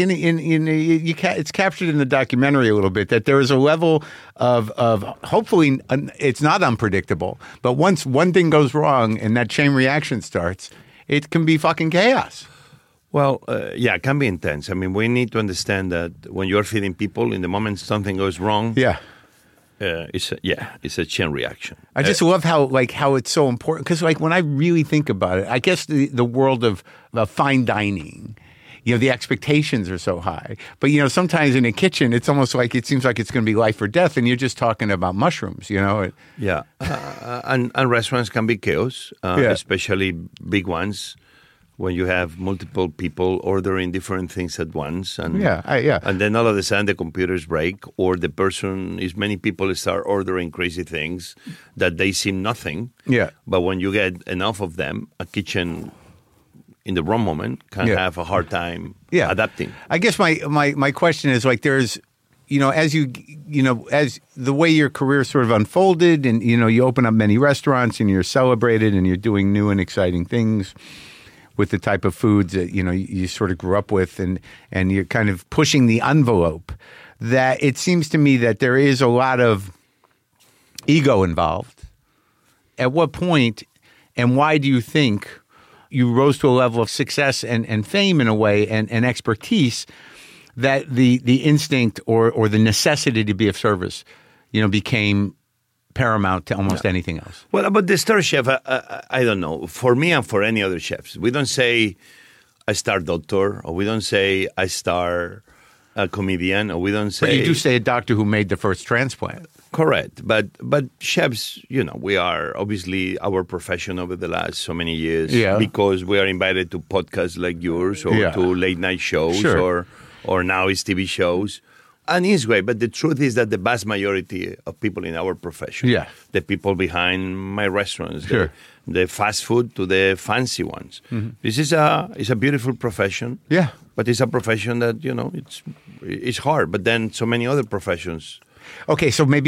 it's captured in the documentary a little bit that there is a level of hopefully it's not unpredictable, but once one thing goes wrong and that chain reaction starts, it can be fucking chaos. Well, yeah, it can be intense. I mean, we need to understand that when you're feeding people, in the moment something goes wrong, Yeah. It's a chain reaction. I just love how it's so important because when I really think about it, I guess the world of fine dining, you know, the expectations are so high. But you know, sometimes in a kitchen, it's almost like it seems like it's going to be life or death, and you're just talking about mushrooms. You know. Yeah, and restaurants can be chaos, especially big ones. When you have multiple people ordering different things at once, and and then all of a sudden the computers break, or many people start ordering crazy things that they seem nothing. Yeah. But when you get enough of them, a kitchen in the wrong moment can have a hard time adapting. I guess my question is there's, you know, as as the way your career sort of unfolded, and you know, you open up many restaurants and you're celebrated and you're doing new and exciting things with the type of foods that, you know, you sort of grew up with, and you're kind of pushing the envelope, that it seems to me that there is a lot of ego involved. At what point and why do you think you rose to a level of success and fame in a way and expertise that the instinct or the necessity to be of service, you know, became paramount to almost anything else? Well, about the star chef, I don't know. For me and for any other chefs, we don't say I star doctor, or we don't say I star a comedian, or we don't say. But you do say a doctor who made the first transplant. Correct, but chefs, you know, we are obviously our profession over the last so many years, because we are invited to podcasts like yours, or to late night shows, or now it's TV shows. And it's great, but the truth is that the vast majority of people in our profession, the people behind my restaurants, the fast food to the fancy ones, this is a beautiful profession. Yeah, but it's a profession that, you know, it's hard. But then so many other professions. Okay, so maybe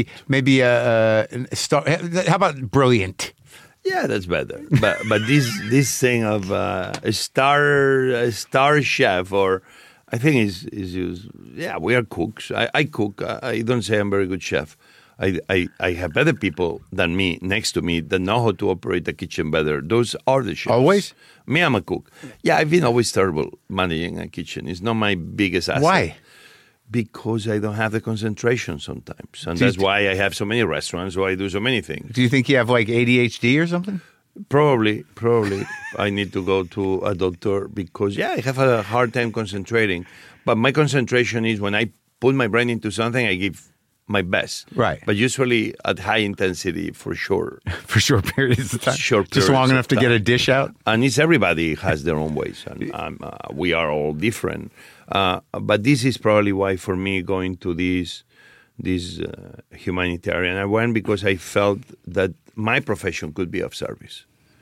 how about brilliant? Yeah, that's better. But this thing of a star chef, or I think is used. Yeah, we are cooks. I cook. I don't say I'm a very good chef. I have better people than me next to me that know how to operate the kitchen better. Those are the chefs. Always? Me, I'm a cook. Yeah, I've been always terrible managing a kitchen. It's not my biggest asset. Why? Because I don't have the concentration sometimes. And that's why I have so many restaurants, why I do so many things. Do you think you have like ADHD or something? Probably. I need to go to a doctor because, I have a hard time concentrating. But my concentration is when I put my brain into something, I give my best. Right. But usually at high intensity, for sure. For short periods of time? Short Just periods long of enough to time. get a dish out? And it's everybody has their own ways. And we are all different. But this is probably why, for me, going to this humanitarian, I went because I felt that my profession could be of service.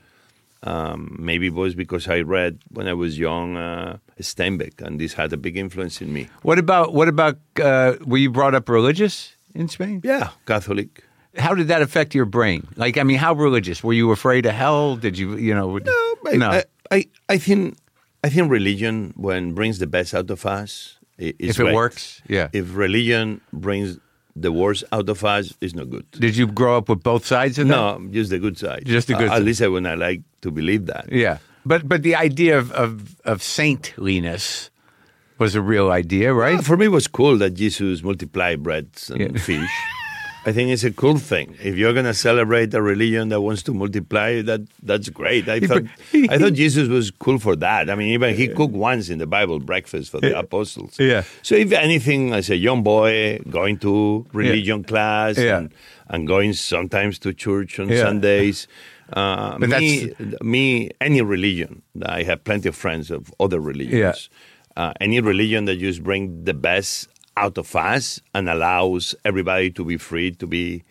Maybe it was because I read when I was young Steinbeck, and this had a big influence in me. What about? Were you brought up religious in Spain? Yeah, Catholic. How did that affect your brain? Like, I mean, how religious? Were you afraid of hell? Did you, No. I think religion, when brings the best out of us, is if it great. works, yeah. If religion brings the worst out of us, it's not good. Did you grow up with both sides of that? No, just the good side. Just the good At side. least I would not like to believe that. Yeah, but the idea of saintliness was a real idea, right? For me, it was cool that Jesus multiplied breads and fish. I think it's a cool thing. If you're going to celebrate a religion that wants to multiply, that's great. I thought Jesus was cool for that. I mean, even he cooked once in the Bible breakfast for the apostles. Yeah. So if anything, as a young boy, going to religion class Yeah. and going sometimes to church on Yeah. Sundays. But Any religion. I have plenty of friends of other religions. Any religion that just bring the best out of us and allows everybody to be free to be,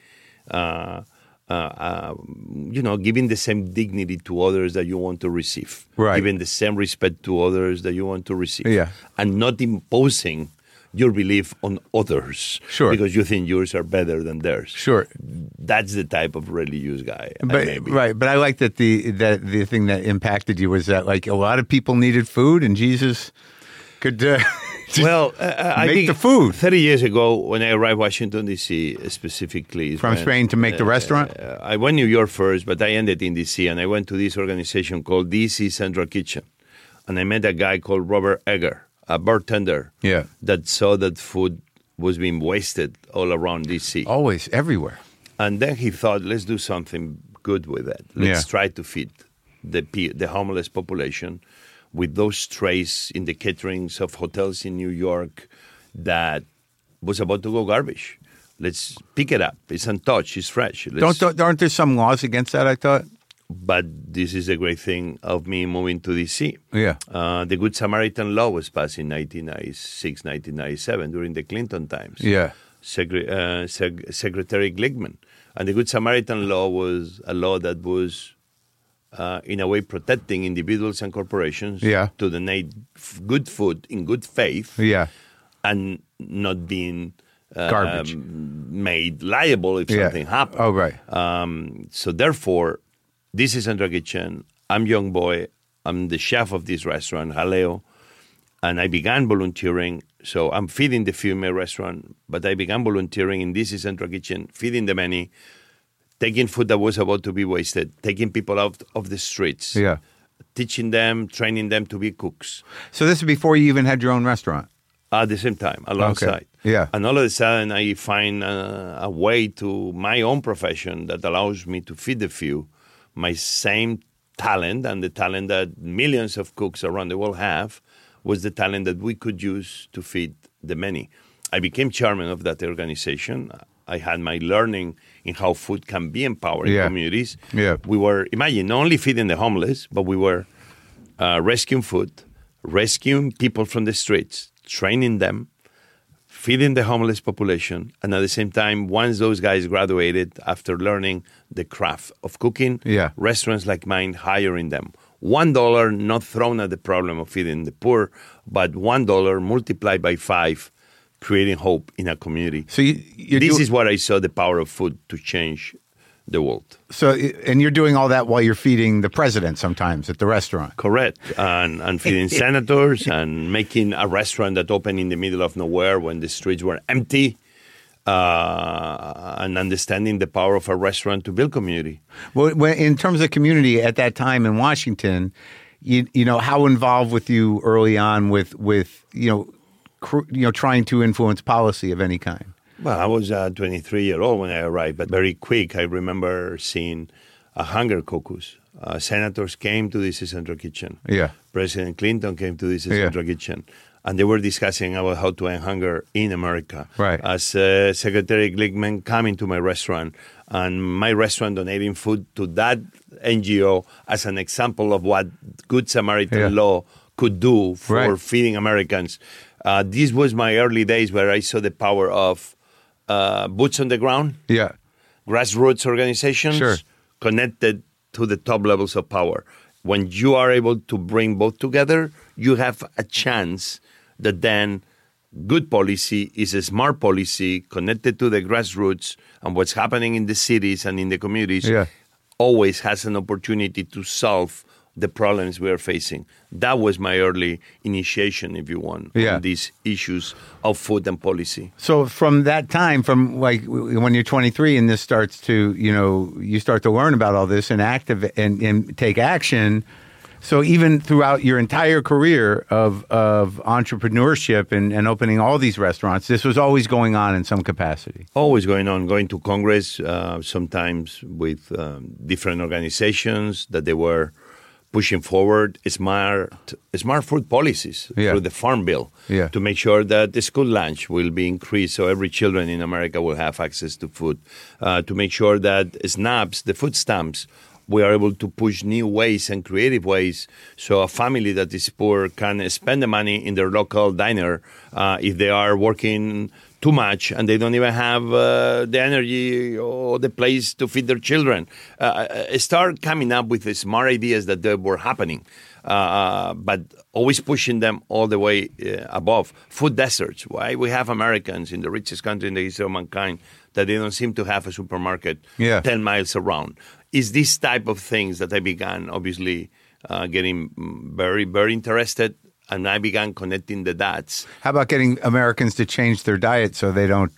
giving the same dignity to others that you want to receive. Right. Giving the same respect to others that you want to receive. Yeah. And not imposing your belief on others. Sure. Because you think yours are better than theirs. Sure. That's the type of religious guy I may be. Right, but I like that the thing that impacted you was that like a lot of people needed food and Jesus could I make think the food 30 years ago, when I arrived Washington, D.C., specifically. from Spain to make the restaurant. I went New York first, but I ended in D.C., and I went to this organization called D.C. Central Kitchen. And I met a guy called Robert Egger, a bartender, that saw that food was being wasted all around D.C. Always, everywhere. And then he thought, let's do something good with it. Let's try to feed the homeless population with those trays in the caterings of hotels in New York that was about to go garbage. Let's pick it up. It's untouched. It's fresh. Aren't there some laws against that, I thought? But this is a great thing of me moving to D.C. Yeah. The Good Samaritan Law was passed in 1996, 1997, during the Clinton times. Yeah. Secretary Glickman. And the Good Samaritan Law was a law that was, in a way, protecting individuals and corporations to donate good food in good faith and not being garbage made liable if something happened. Oh, right. So therefore, this is Central Kitchen. I'm young boy. I'm the chef of this restaurant, Jaleo. And I began volunteering. So I'm feeding the few in my restaurant, but I began volunteering in This is Central Kitchen, feeding the many, taking food that was about to be wasted, taking people out of the streets, teaching them, training them to be cooks. So this is before you even had your own restaurant? At the same time, alongside. Okay. Yeah. And all of a sudden, I find a way to my own profession that allows me to feed the few, my same talent, and the talent that millions of cooks around the world have, was the talent that we could use to feed the many. I became chairman of that organization. I had my learning in how food can be empowering communities. Yeah. We were, imagine, not only feeding the homeless, but we were rescuing food, rescuing people from the streets, training them, feeding the homeless population, and at the same time, once those guys graduated after learning the craft of cooking, restaurants like mine hiring them. $1 not thrown at the problem of feeding the poor, but $1 multiplied by 5, creating hope in a community. So this is what I saw the power of food to change the world. So, and you're doing all that while you're feeding the president sometimes at the restaurant. Correct. And feeding senators and making a restaurant that opened in the middle of nowhere when the streets were empty. and understanding the power of a restaurant to build community. Well, in terms of community at that time in Washington, you know, how involved with you early on with trying to influence policy of any kind? Well, I was 23-year-old when I arrived, but very quick, I remember seeing a hunger caucus. Senators came to this Central Kitchen. Yeah. President Clinton came to this Central Kitchen. And they were discussing about how to end hunger in America. Right. As Secretary Glickman coming to my restaurant, and my restaurant donating food to that NGO as an example of what Good Samaritan law could do for feeding Americans. This was my early days where I saw the power of boots on the ground, grassroots organizations connected to the top levels of power. When you are able to bring both together, you have a chance that then good policy is a smart policy connected to the grassroots, and what's happening in the cities and in the communities always has an opportunity to solve the problems we are facing. That was my early initiation, if you want, on these issues of food and policy. So from that time, from like when you're 23 and this starts to, you start to learn about all this and and take action. So even throughout your entire career of entrepreneurship and opening all these restaurants, this was always going on in some capacity. Always going on, going to Congress, sometimes with different organizations that they were pushing forward smart food policies through the Farm Bill to make sure that the school lunch will be increased so every children in America will have access to food, to make sure that SNAPs, the food stamps, we are able to push new ways and creative ways so a family that is poor can spend the money in their local diner if they are working too much and they don't even have the energy or the place to feed their children. Start coming up with the smart ideas that were happening, but always pushing them all the way above. Food deserts. Why we have Americans in the richest country in the history of mankind that they don't seem to have a supermarket 10 miles around. Is this type of things that I began, obviously, getting very, very interested. And I began connecting the dots. How about getting Americans to change their diet so they don't,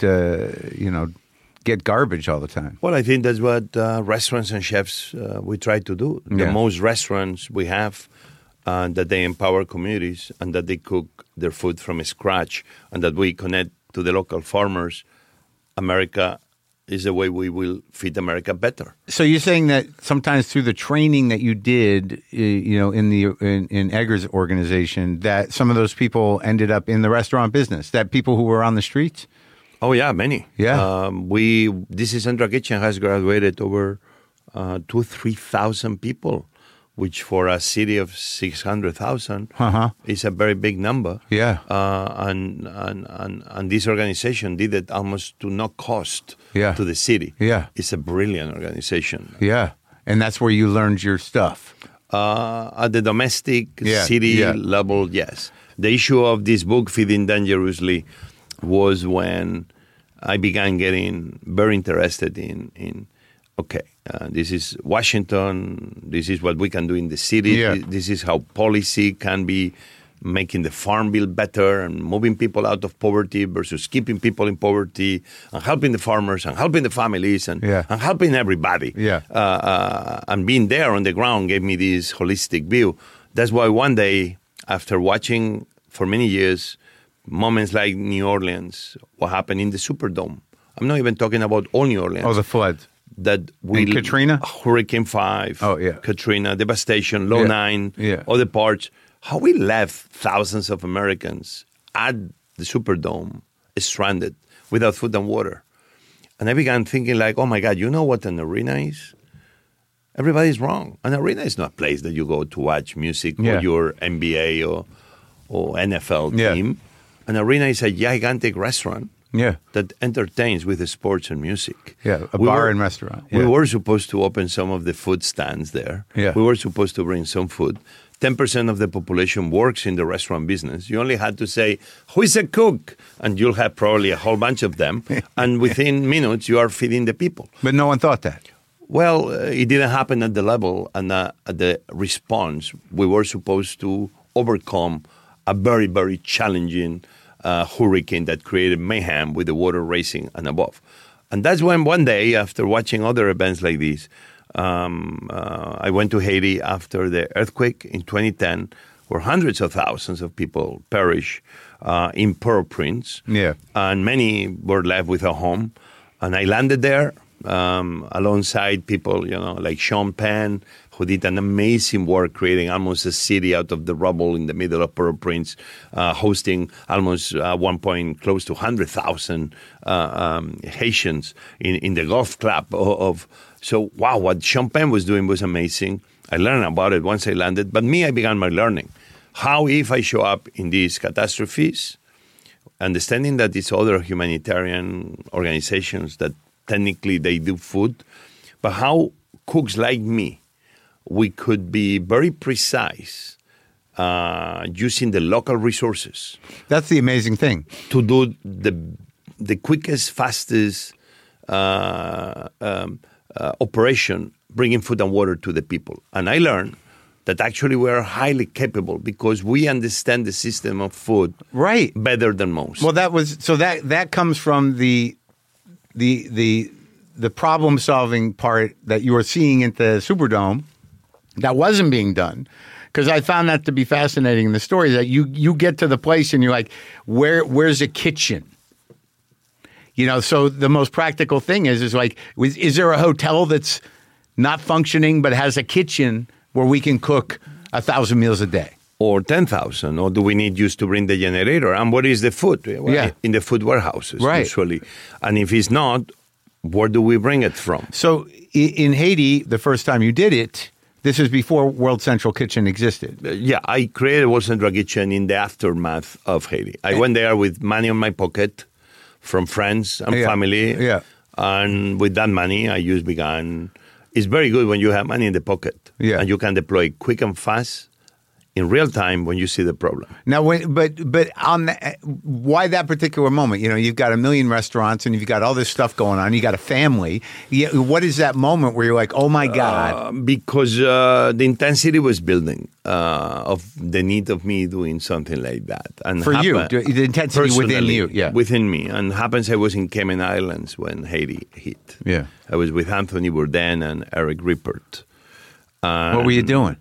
get garbage all the time? Well, I think that's what restaurants and chefs we try to do. The most restaurants we have that they empower communities and that they cook their food from scratch and that we connect to the local farmers. America is the way we will feed America better. So you're saying that sometimes through the training that you did, in Edgar's organization, that some of those people ended up in the restaurant business, that people who were on the streets? Oh, yeah, many. Yeah. This is Central Kitchen has graduated over 2,000-3,000 people, which for a city of 600,000 is a very big number. Yeah. And this organization did it almost to no cost to the city. Yeah. It's a brilliant organization. Yeah. And that's where you learned your stuff. At the domestic city level, yes. The issue of this book, Feeding Dangerously, was when I began getting very interested in this is Washington. This is what we can do in the city. Yeah. This is how policy can be making the Farm Bill better and moving people out of poverty versus keeping people in poverty and helping the farmers and helping the families and helping everybody. Yeah. And being there on the ground gave me this holistic view. That's why one day, after watching for many years moments like New Orleans, what happened in the Superdome, I'm not even talking about all New Orleans. Oh, the floods. That we Katrina? Hurricane 5, Katrina, devastation, Low 9, other parts. How we left thousands of Americans at the Superdome stranded without food and water. And I began thinking like, oh my God, you know what an arena is? Everybody's wrong. An arena is not a place that you go to watch music or your NBA or NFL team. An arena is a gigantic restaurant that entertains with the sports and music. Yeah, bar and restaurant. We were supposed to open some of the food stands there. Yeah. We were supposed to bring some food. 10% of the population works in the restaurant business. You only had to say, who is a cook? And you'll have probably a whole bunch of them. And within minutes, you are feeding the people. But no one thought that. Well, it didn't happen at the level and at the response. We were supposed to overcome a very, very challenging hurricane that created mayhem with the water rising and above. And that's when one day, after watching other events like this, I went to Haiti after the earthquake in 2010, where hundreds of thousands of people perished in Port-au-Prince. Yeah. And many were left with a home. And I landed there alongside people, like Sean Penn, who did an amazing work creating almost a city out of the rubble in the middle of Port-au-Prince, hosting almost close to 100,000 Haitians in the golf club So, wow, what Sean Penn was doing was amazing. I learned about it once I landed. But I began my learning. How if I show up in these catastrophes, understanding that it's other humanitarian organizations that technically they do food, but how cooks like me, we could be very precise using the local resources. That's the amazing thing. To do the quickest, fastest operation, bringing food and water to the people. And I learned that actually we are highly capable because we understand the system of food better than most. Well, that comes from the problem solving part that you were seeing at the Superdome that wasn't being done. Because I found that to be fascinating in the story, that you get to the place and you're like, where's a kitchen? So the most practical thing is like, is there a hotel that's not functioning but has a kitchen where we can cook 1,000 meals a day? Or 10,000, or do we need just to bring the generator? And what is the food? Well, in the food warehouses, usually. And if it's not, where do we bring it from? So in Haiti, the first time you did it, this is before World Central Kitchen existed. I created World Central Kitchen in the aftermath of Haiti. I went there with money in my pocket from friends and family. Yeah. And with that money, I just began. It's very good when you have money in the pocket. Yeah. And you can deploy quick and fast in real time when you see the problem. Now, but on why that particular moment? You've got a million restaurants and you've got all this stuff going on. You got a family. What is that moment where you're like, oh my God? Because the intensity was building of the need of me doing something like that. And for you, the intensity within you, within me. And happens I was in Cayman Islands when Haiti hit. Yeah, I was with Anthony Bourdain and Eric Rippert. What were you doing?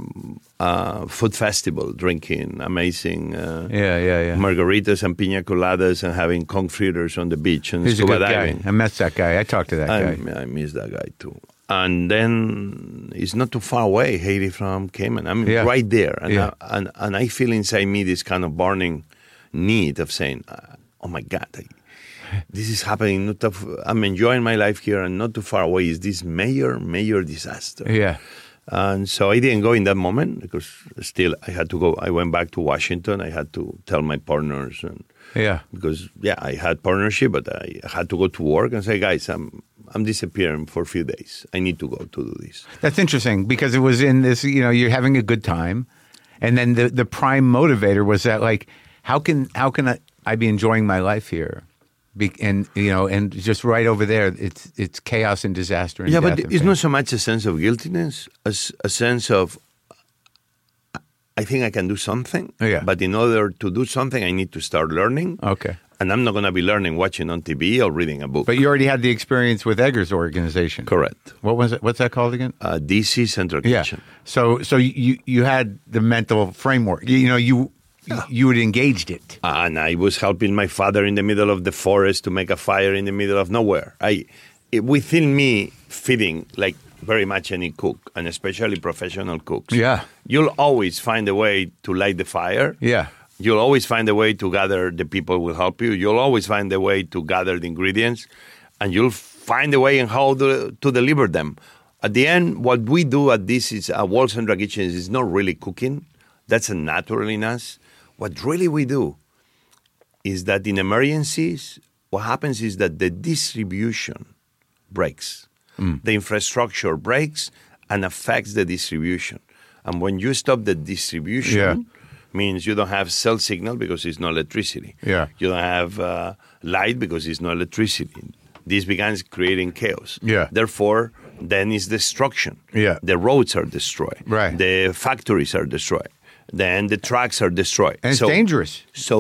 Food festival, drinking amazing margaritas and piña coladas and having conch fritters on the beach and He's scuba a good diving. Guy. I met that guy. I talked to that guy. I miss that guy too. And then it's not too far away, Haiti from Cayman. I'm right there. And, and I feel inside me this kind of burning need of saying, oh my God, this is happening. I'm enjoying my life here and not too far away is this major disaster. Yeah. And so I didn't go in that moment because still I had to go. I went back to Washington. I had to tell my partners. Because I had partnership, but I had to go to work and say, guys, I'm disappearing for a few days. I need to go to do this. That's interesting because it was in this, you're having a good time. And then the prime motivator was that like, how can I be enjoying my life here? And just right over there, it's chaos and disaster. And but it's not so much a sense of guiltiness as a sense of I think I can do something. But in order to do something, I need to start learning. Okay. And I'm not going to be learning watching on TV or reading a book. But you already had the experience with Edgar's organization. Correct. What was it? What's that called again? DC Central Kitchen. So you had the mental framework. You had engaged it. And I was helping my father in the middle of the forest to make a fire in the middle of nowhere. Within me, feeding like very much any cook, and especially professional cooks. Yeah. You'll always find a way to light the fire. Yeah. You'll always find a way to gather the people who will help you. You'll always find a way to gather the ingredients. And you'll find a way in how to deliver them. At the end, what we do at this is World Central Kitchen is not really cooking. That's a natural in us. What really we do is that in emergencies, what happens is that the distribution breaks. The infrastructure breaks and affects the distribution. And when you stop the distribution, means you don't have cell signal because it's no electricity. Yeah. You don't have light because it's no electricity. This begins creating chaos. Yeah. Therefore, then is destruction. Yeah. The roads are destroyed. Right. The factories are destroyed. Then the trucks are destroyed. And it's dangerous. So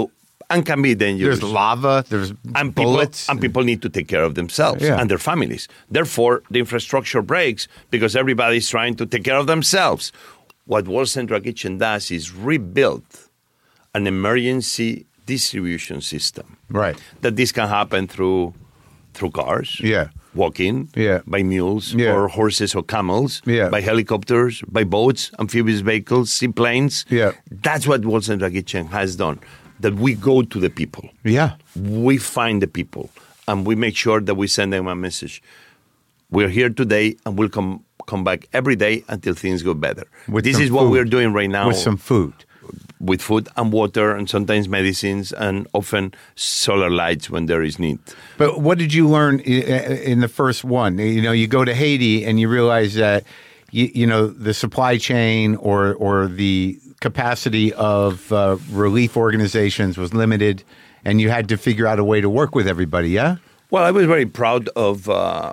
and can be dangerous. There's lava, there's and bullets. People need to take care of themselves Yeah. and their families. Therefore, the infrastructure breaks because everybody's trying to take care of themselves. What World Central Kitchen does is rebuild an emergency distribution system. Right. That this can happen through cars, Yeah. walking, Yeah. by mules Yeah. or horses or camels, Yeah. by helicopters, by boats, amphibious vehicles, seaplanes. Yeah. That's what World Central Kitchen has done. That we go to the people. Yeah. We find the people and we make sure that we send them a message. We're here today and we'll come back every day until things go better. With This some is what food. we're doing right now. With some food. With food and water and sometimes medicines and often solar lights when there is need. But what did you learn in the first one? You know, you go to Haiti and you realize that, you know, the supply chain or the capacity of relief organizations was limited, and you had to figure out a way to work with everybody, yeah? Well, I was very proud of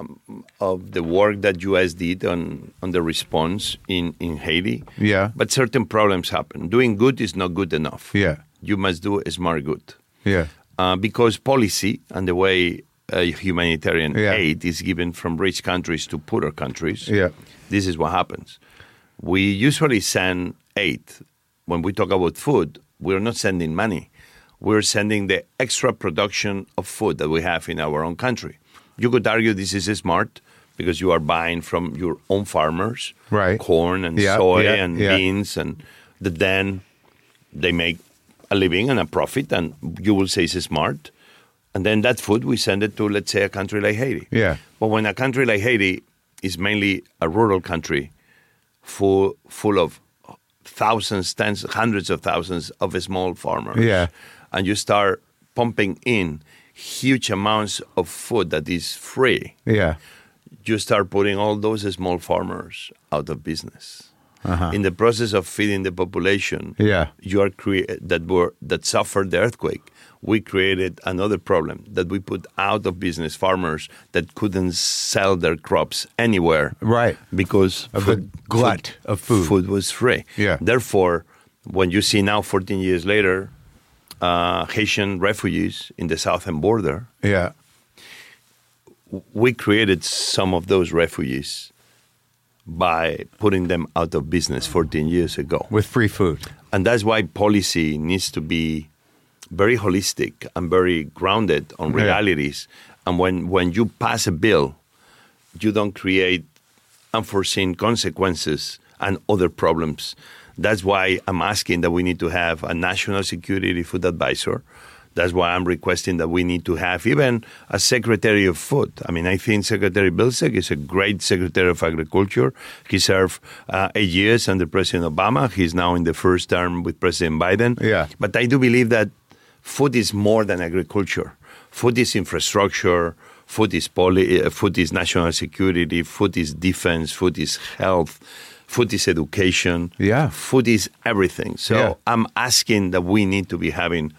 the work that U.S. did on the response in Haiti. Yeah. But certain problems happen. Doing good is not good enough. Yeah. You must do a smart good. Yeah. Because policy and the way humanitarian Yeah. aid is given from rich countries to poorer countries, Yeah. this is what happens. We usually send aid. When we talk about food, we're not sending money. We're sending the extra production of food that we have in our own country. You could argue this is smart because you are buying from your own farmers, Right. corn and Yeah, soy yeah, and yeah. beans, and then they make a living and a profit, and you will say it's smart. And then that food, we send it to, let's say, a country like Haiti. Yeah. But when a country like Haiti is mainly a rural country full of thousands, tens, hundreds of thousands of small farmers, Yeah. and you start pumping in huge amounts of food that is free, Yeah. you start putting all those small farmers out of business. Uh-huh. In the process of feeding the population, Yeah. you are that suffered the earthquake. We created another problem that we put out of business farmers that couldn't sell their crops anywhere, Right. because Of the glut of food. Food was free. Yeah. Therefore, when you see now, 14 years later, Haitian refugees in the southern border, Yeah. we created some of those refugees by putting them out of business 14 years ago. With free food. And that's why policy needs to be very holistic and very grounded on Yeah. realities. And when you pass a bill, you don't create unforeseen consequences and other problems. That's why I'm asking that we need to have a national security food advisor. That's why I'm requesting that we need to have even a secretary of food. I mean, I think Secretary Vilsack is a great secretary of agriculture. He served 8 years under President Obama. He's now in the first term with President Biden. Yeah. But I do believe that food is more than agriculture. Food is infrastructure. Food is national security. Food is defense. Food is health. Food is education. Yeah. Food is everything. So Yeah. I'm asking that we need to be having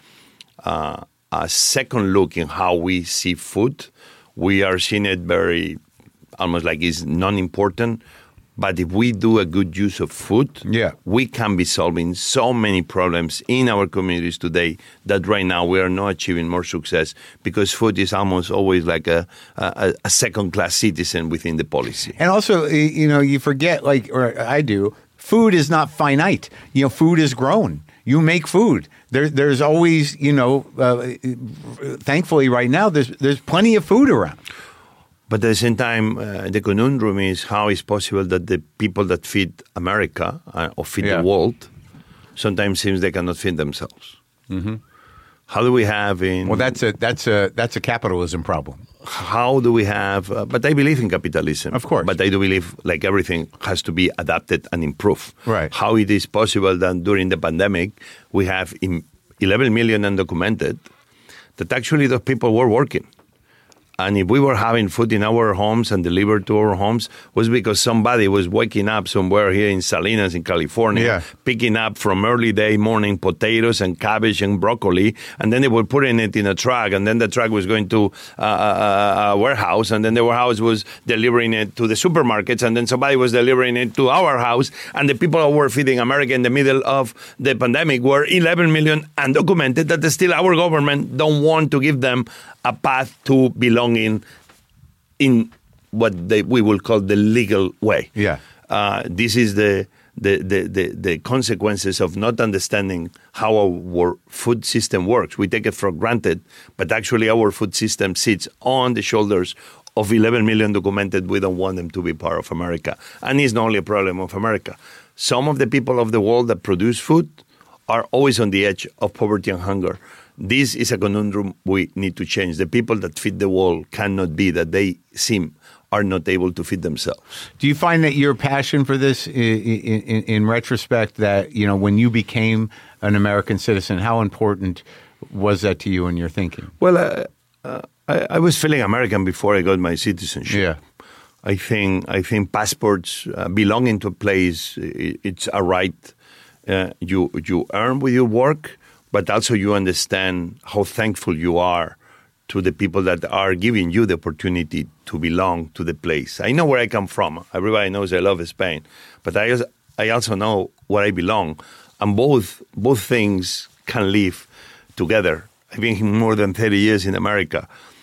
a second look in how we see food. We are seeing it almost like it's non-important. But if we do a good use of food, Yeah. we can be solving so many problems in our communities today that right now we are not achieving more success because food is almost always like a second-class citizen within the policy. And also, you know, you forget, like, or I do, food is not finite. You know, food is grown. You make food. There's always, you know, thankfully right now, there's plenty of food around. But at the same time, the conundrum is how it's possible that the people that feed America or feed Yeah. the world sometimes seems they cannot feed themselves. Mm-hmm. How do we have Well, that's a capitalism problem. How do we have? But I believe in capitalism, Of course. But I do believe, like everything, has to be adapted and improved. Right. How it is possible that during the pandemic we have 11 million undocumented, that actually those people were working. And if we were having food in our homes and delivered to our homes, was because somebody was waking up somewhere here in Salinas, in California, picking up from early day morning potatoes and cabbage and broccoli, and then they were putting it in a truck, and then the truck was going to a warehouse, and then the warehouse was delivering it to the supermarkets, and then somebody was delivering it to our house, and the people who were feeding America in the middle of the pandemic were 11 million undocumented that still our government don't want to give them a path to belonging in what we will call the legal way. Yeah. This is the consequences of not understanding how our food system works. We take it for granted, but actually our food system sits on the shoulders of 11 million documented. We don't want them to be part of America. And it's not only a problem of America. Some of the people of the world that produce food are always on the edge of poverty and hunger. This is a conundrum we need to change. The people that feed the world cannot be that they are not able to feed themselves. Do you find that your passion for this, in retrospect, that, you know, when you became an American citizen, how important was that to you in your thinking? Well, I was feeling American before I got my citizenship. Yeah. I think passports, belonging to a place, it's a right you earn with your work, but also you understand how thankful you are to the people that are giving you the opportunity to belong to the place. I know where I come from. Everybody knows I love Spain, but I also know where I belong, and both things can live together. I've been here more than 30 years in America.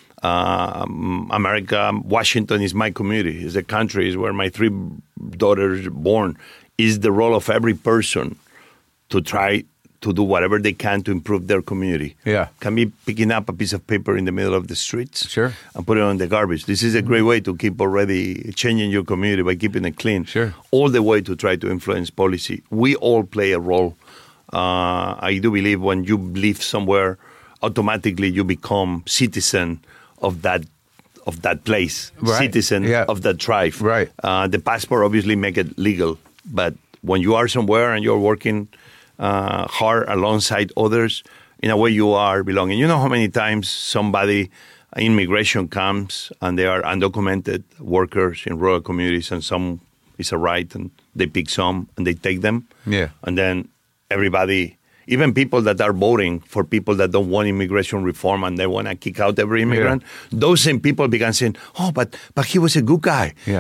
Washington is my community. Is the country is where my 3 daughters born. Is the role of every person to try to do whatever they can to improve their community. Yeah. Can be picking up a piece of paper in the middle of the streets. Sure. And put it on the garbage. This is a great way to keep already changing your community by keeping it clean. Sure. All the way to try to influence policy. We all play a role. I do believe when you live somewhere, automatically you become citizen of that place, right. Citizen of that tribe. Right. The passport obviously make it legal, but when you are somewhere and you're working hard alongside others, in a way you are belonging. You know how many times immigration comes and they are undocumented workers in rural communities, and some is a right and they pick some and they take them. Yeah. And then everybody, even people that are voting for people that don't want immigration reform and they want to kick out every immigrant, those same people began saying, "Oh, but he was a good guy. Yeah.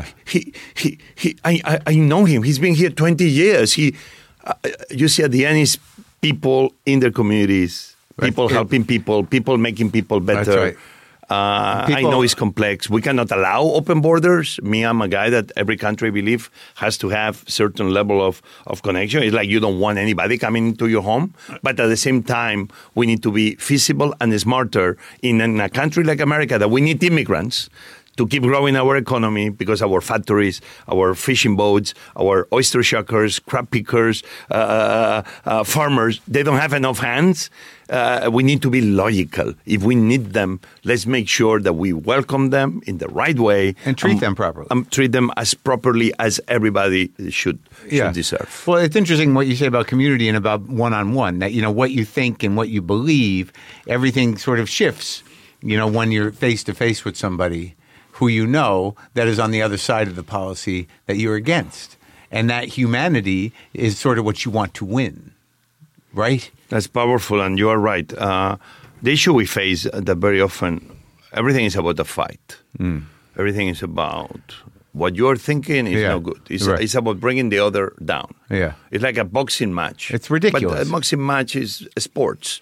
I know him. He's been here 20 years. You see, at the end, is people in their communities, people helping people making people better." That's right. I know it's complex. We cannot allow open borders. Me, I'm a guy that every country, I believe, has to have certain level of connection. It's like you don't want anybody coming into your home. But at the same time, we need to be feasible and smarter in a country like America that we need immigrants to keep growing our economy, because our factories, our fishing boats, our oyster shuckers, crab pickers, farmers, they don't have enough hands. We need to be logical. If we need them, let's make sure that we welcome them in the right way. And treat them properly. Treat them as properly as everybody should deserve. Well, it's interesting what you say about community and about one-on-one, that, you know, what you think and what you believe, everything sort of shifts, you know, when you're face-to-face with somebody who you know that is on the other side of the policy that you're against. And that humanity is sort of what you want to win, right? That's powerful, and you are right. The issue we face that very often, everything is about a fight. Everything is about what you're thinking is no good. It's about bringing the other down. Yeah. It's like a boxing match. It's ridiculous. But a boxing match is sports.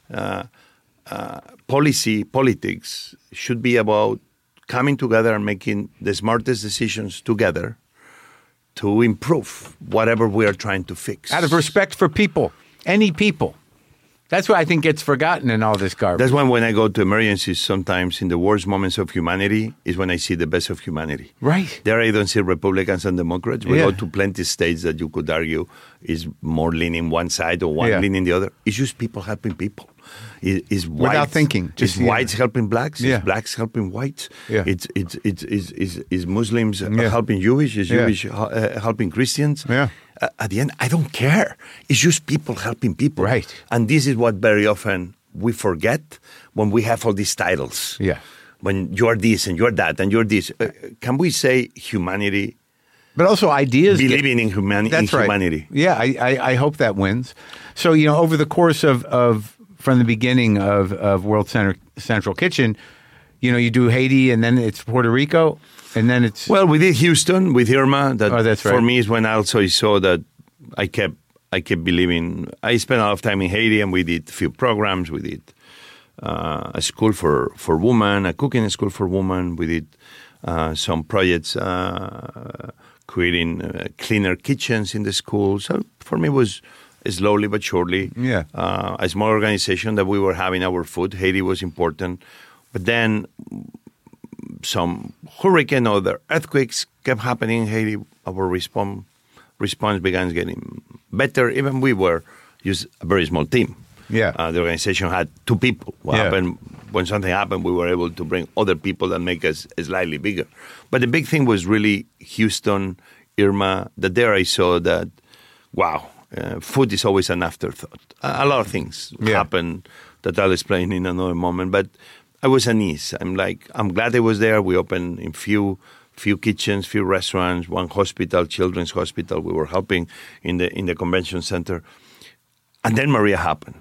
Politics should be about coming together and making the smartest decisions together to improve whatever we are trying to fix. Out of respect for people, any people. That's what I think gets forgotten in all this garbage. That's why when I go to emergencies, sometimes in the worst moments of humanity is when I see the best of humanity. Right. There I don't see Republicans and Democrats. We go to plenty of states that you could argue is more leaning one side or one leaning the other. It's just people helping people. Is without thinking. Is whites helping blacks? Yeah. Is blacks helping whites? Yeah. It's Muslims helping Jewish? Is Jewish helping Christians? Yeah. At the end, I don't care. It's just people helping people. Right. And this is what very often we forget when we have all these titles. Yeah. when you're this and you're that and you're this. Can we say humanity? But also ideas. Believing in That's right. humanity. Yeah, I hope that wins. So, over the course of from the beginning of World Central Kitchen, you do Haiti and then it's Puerto Rico and then it's... Well, we did Houston with Irma. That's right. For me is when also I saw that I kept believing. I spent a lot of time in Haiti and we did a few programs. We did a school for women, a cooking school for women. We did some projects creating cleaner kitchens in the school. So for me it was slowly but surely a small organization that we were having our food. Haiti was important. But then some hurricane or the earthquakes kept happening in Haiti. Our response began getting better. Even we were just a very small team. Yeah. The organization had 2 people. What happened when something happened, we were able to bring other people that make us slightly bigger. But the big thing was really Houston, Irma, that there I saw that, wow, food is always an afterthought. A lot of things happen that I'll explain in another moment. But I was at ease. I'm glad I was there. We opened in few kitchens, few restaurants, one hospital, children's hospital. We were helping in the convention center. And then Maria happened.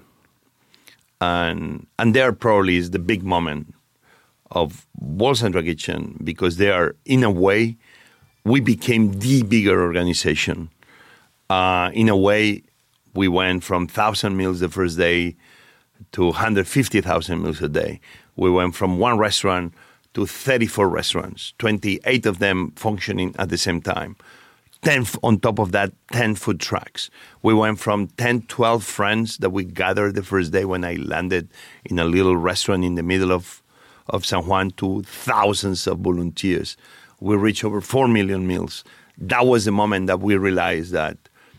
And there probably is the big moment of World Central Kitchen, because in a way, we became the bigger organization. In a way, we went from 1,000 meals the first day to 150,000 meals a day. We went from one restaurant to 34 restaurants, 28 of them functioning at the same time. 10 on top of that, 10 food trucks. We went from 10, 12 friends that we gathered the first day when I landed in a little restaurant in the middle of San Juan to thousands of volunteers. We reached over 4 million meals. That was the moment that we realized that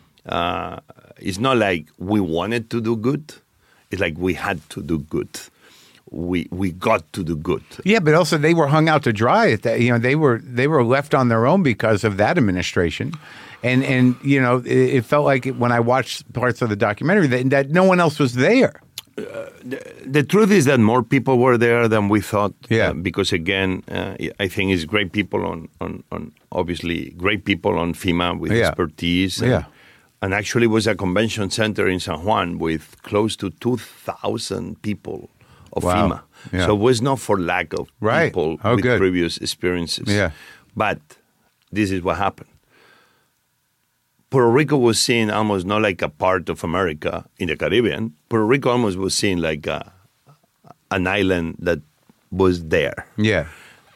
it's not like we wanted to do good. It's like we had to do good. We got to do good. Yeah, but also they were hung out to dry at that. They were left on their own because of that administration, and it felt like when I watched parts of the documentary that no one else was there. The truth is that more people were there than we thought. Yeah. Because again, I think it's great people on obviously great people on FEMA with expertise. And actually, it was a convention center in San Juan with close to 2,000 people. Of FEMA. Yeah. So it was not for lack of people with previous experiences. Yeah. But this is what happened. Puerto Rico was seen almost not like a part of America in the Caribbean. Puerto Rico almost was seen like an island that was there. Yeah.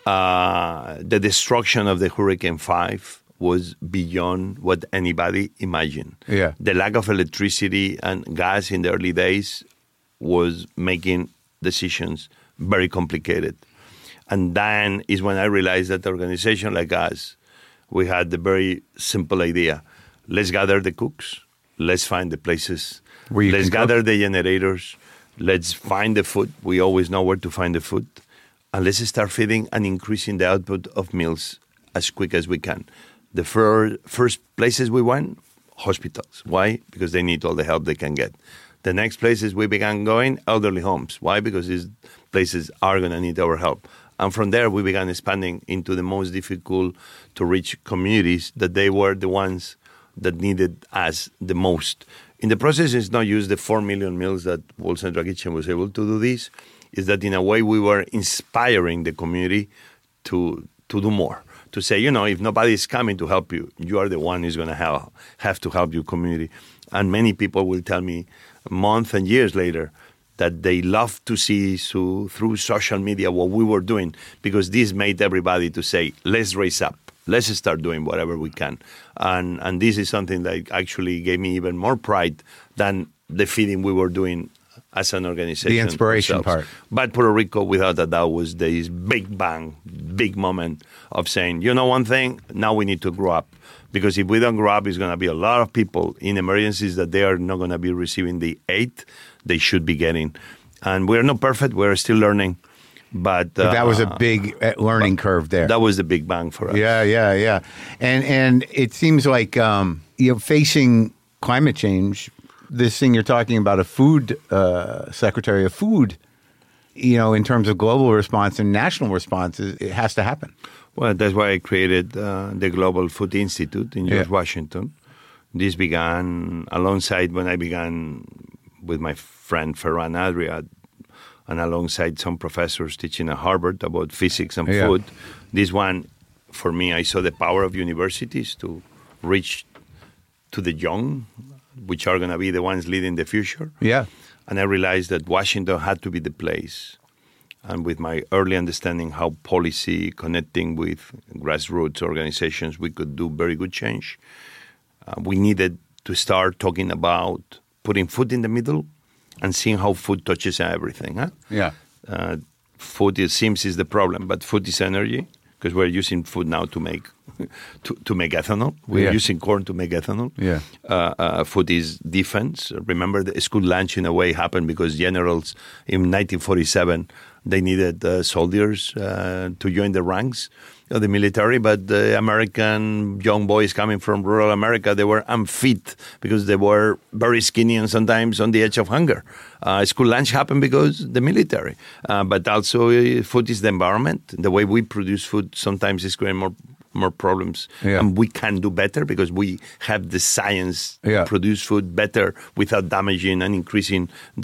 The destruction of the Hurricane 5 was beyond what anybody imagined. Yeah. The lack of electricity and gas in the early days was making decisions very complicated. And then is when I realized that an organization like us, we had the very simple idea. Let's gather the cooks. Let's find the places. Let's gather the generators. Let's find the food. We always know where to find the food. And let's start feeding and increasing the output of meals as quick as we can. The first places we went, hospitals. Why? Because they need all the help they can get. The next places we began going, elderly homes. Why? Because these places are going to need our help. And from there, we began expanding into the most difficult to reach communities that they were the ones that needed us the most. In the process, it's not just the 4 million meals that World Central Kitchen was able to do this. Is that in a way we were inspiring the community to do more. To say, if nobody is coming to help you, you are the one who's going to have to help your community. And many people will tell me, months and years later, that they love to see through social media what we were doing, because this made everybody to say, let's raise up, let's start doing whatever we can. And this is something that actually gave me even more pride than the feeding we were doing as an organization. The inspiration ourselves. part. But Puerto Rico, without a doubt, was this big bang, big moment of saying, one thing, now we need to grow up. Because if we don't grow up, it's going to be a lot of people in emergencies that they are not going to be receiving the aid they should be getting. And we're not perfect. We're still learning. But that was a big learning curve there. That was the big bang for us. Yeah. And it seems like, facing climate change, this thing you're talking about, a food secretary of food, in terms of global response and national response, it has to happen. Well, that's why I created the Global Food Institute in George Washington. This began alongside when I began with my friend Ferran Adrià, and alongside some professors teaching at Harvard about physics and food. This one, for me, I saw the power of universities to reach to the young, which are going to be the ones leading the future. Yeah. And I realized that Washington had to be the place. And with my early understanding how policy connecting with grassroots organizations, we could do very good change. We needed to start talking about putting food in the middle and seeing how food touches everything. Huh? Yeah. Food, it seems, is the problem, but food is energy, because we're using food now to make to make ethanol. We're using corn to make ethanol. Yeah. Food is defense. Remember, the school lunch in a way happened because generals in 1947, they needed soldiers to join the ranks of the military, but the American young boys coming from rural America, they were unfit because they were very skinny and sometimes on the edge of hunger. School lunch happened because the military, but also food is the environment. The way we produce food sometimes is creating more problems. Yeah. And we can do better because we have the science to produce food better without damaging and increasing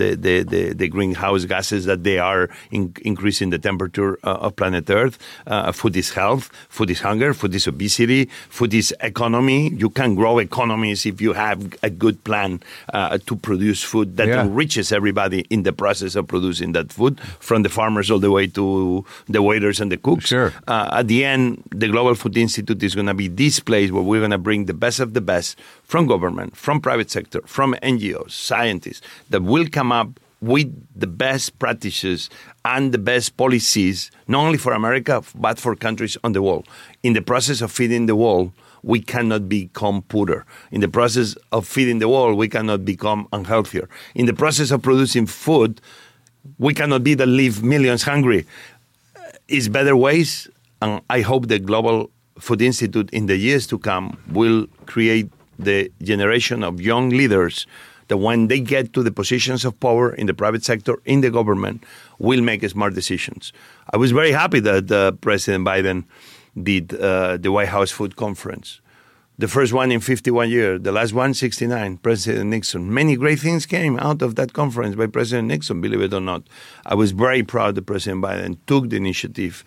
the greenhouse gases that they are increasing the temperature of planet Earth. Food is health, food is hunger, food is obesity, food is economy. You can grow economies if you have a good plan to produce food that enriches everybody in the process of producing that food, from the farmers all the way to the waiters and the cooks. Sure. At the end, the Global Food Institute is going to be this place where we're going to bring the best of the best from government, from private sector, from NGOs, scientists, that will come up with the best practices and the best policies, not only for America, but for countries on the world. In the process of feeding the world, we cannot become poorer. In the process of feeding the world, we cannot become unhealthier. In the process of producing food, we cannot be that leave millions hungry. It's better ways, and I hope the Global Food Institute in the years to come will create the generation of young leaders that when they get to the positions of power in the private sector, in the government, will make smart decisions. I was very happy that President Biden did the White House Food Conference. The first one in 51 years, the last one, 69, President Nixon. Many great things came out of that conference by President Nixon, believe it or not. I was very proud that President Biden took the initiative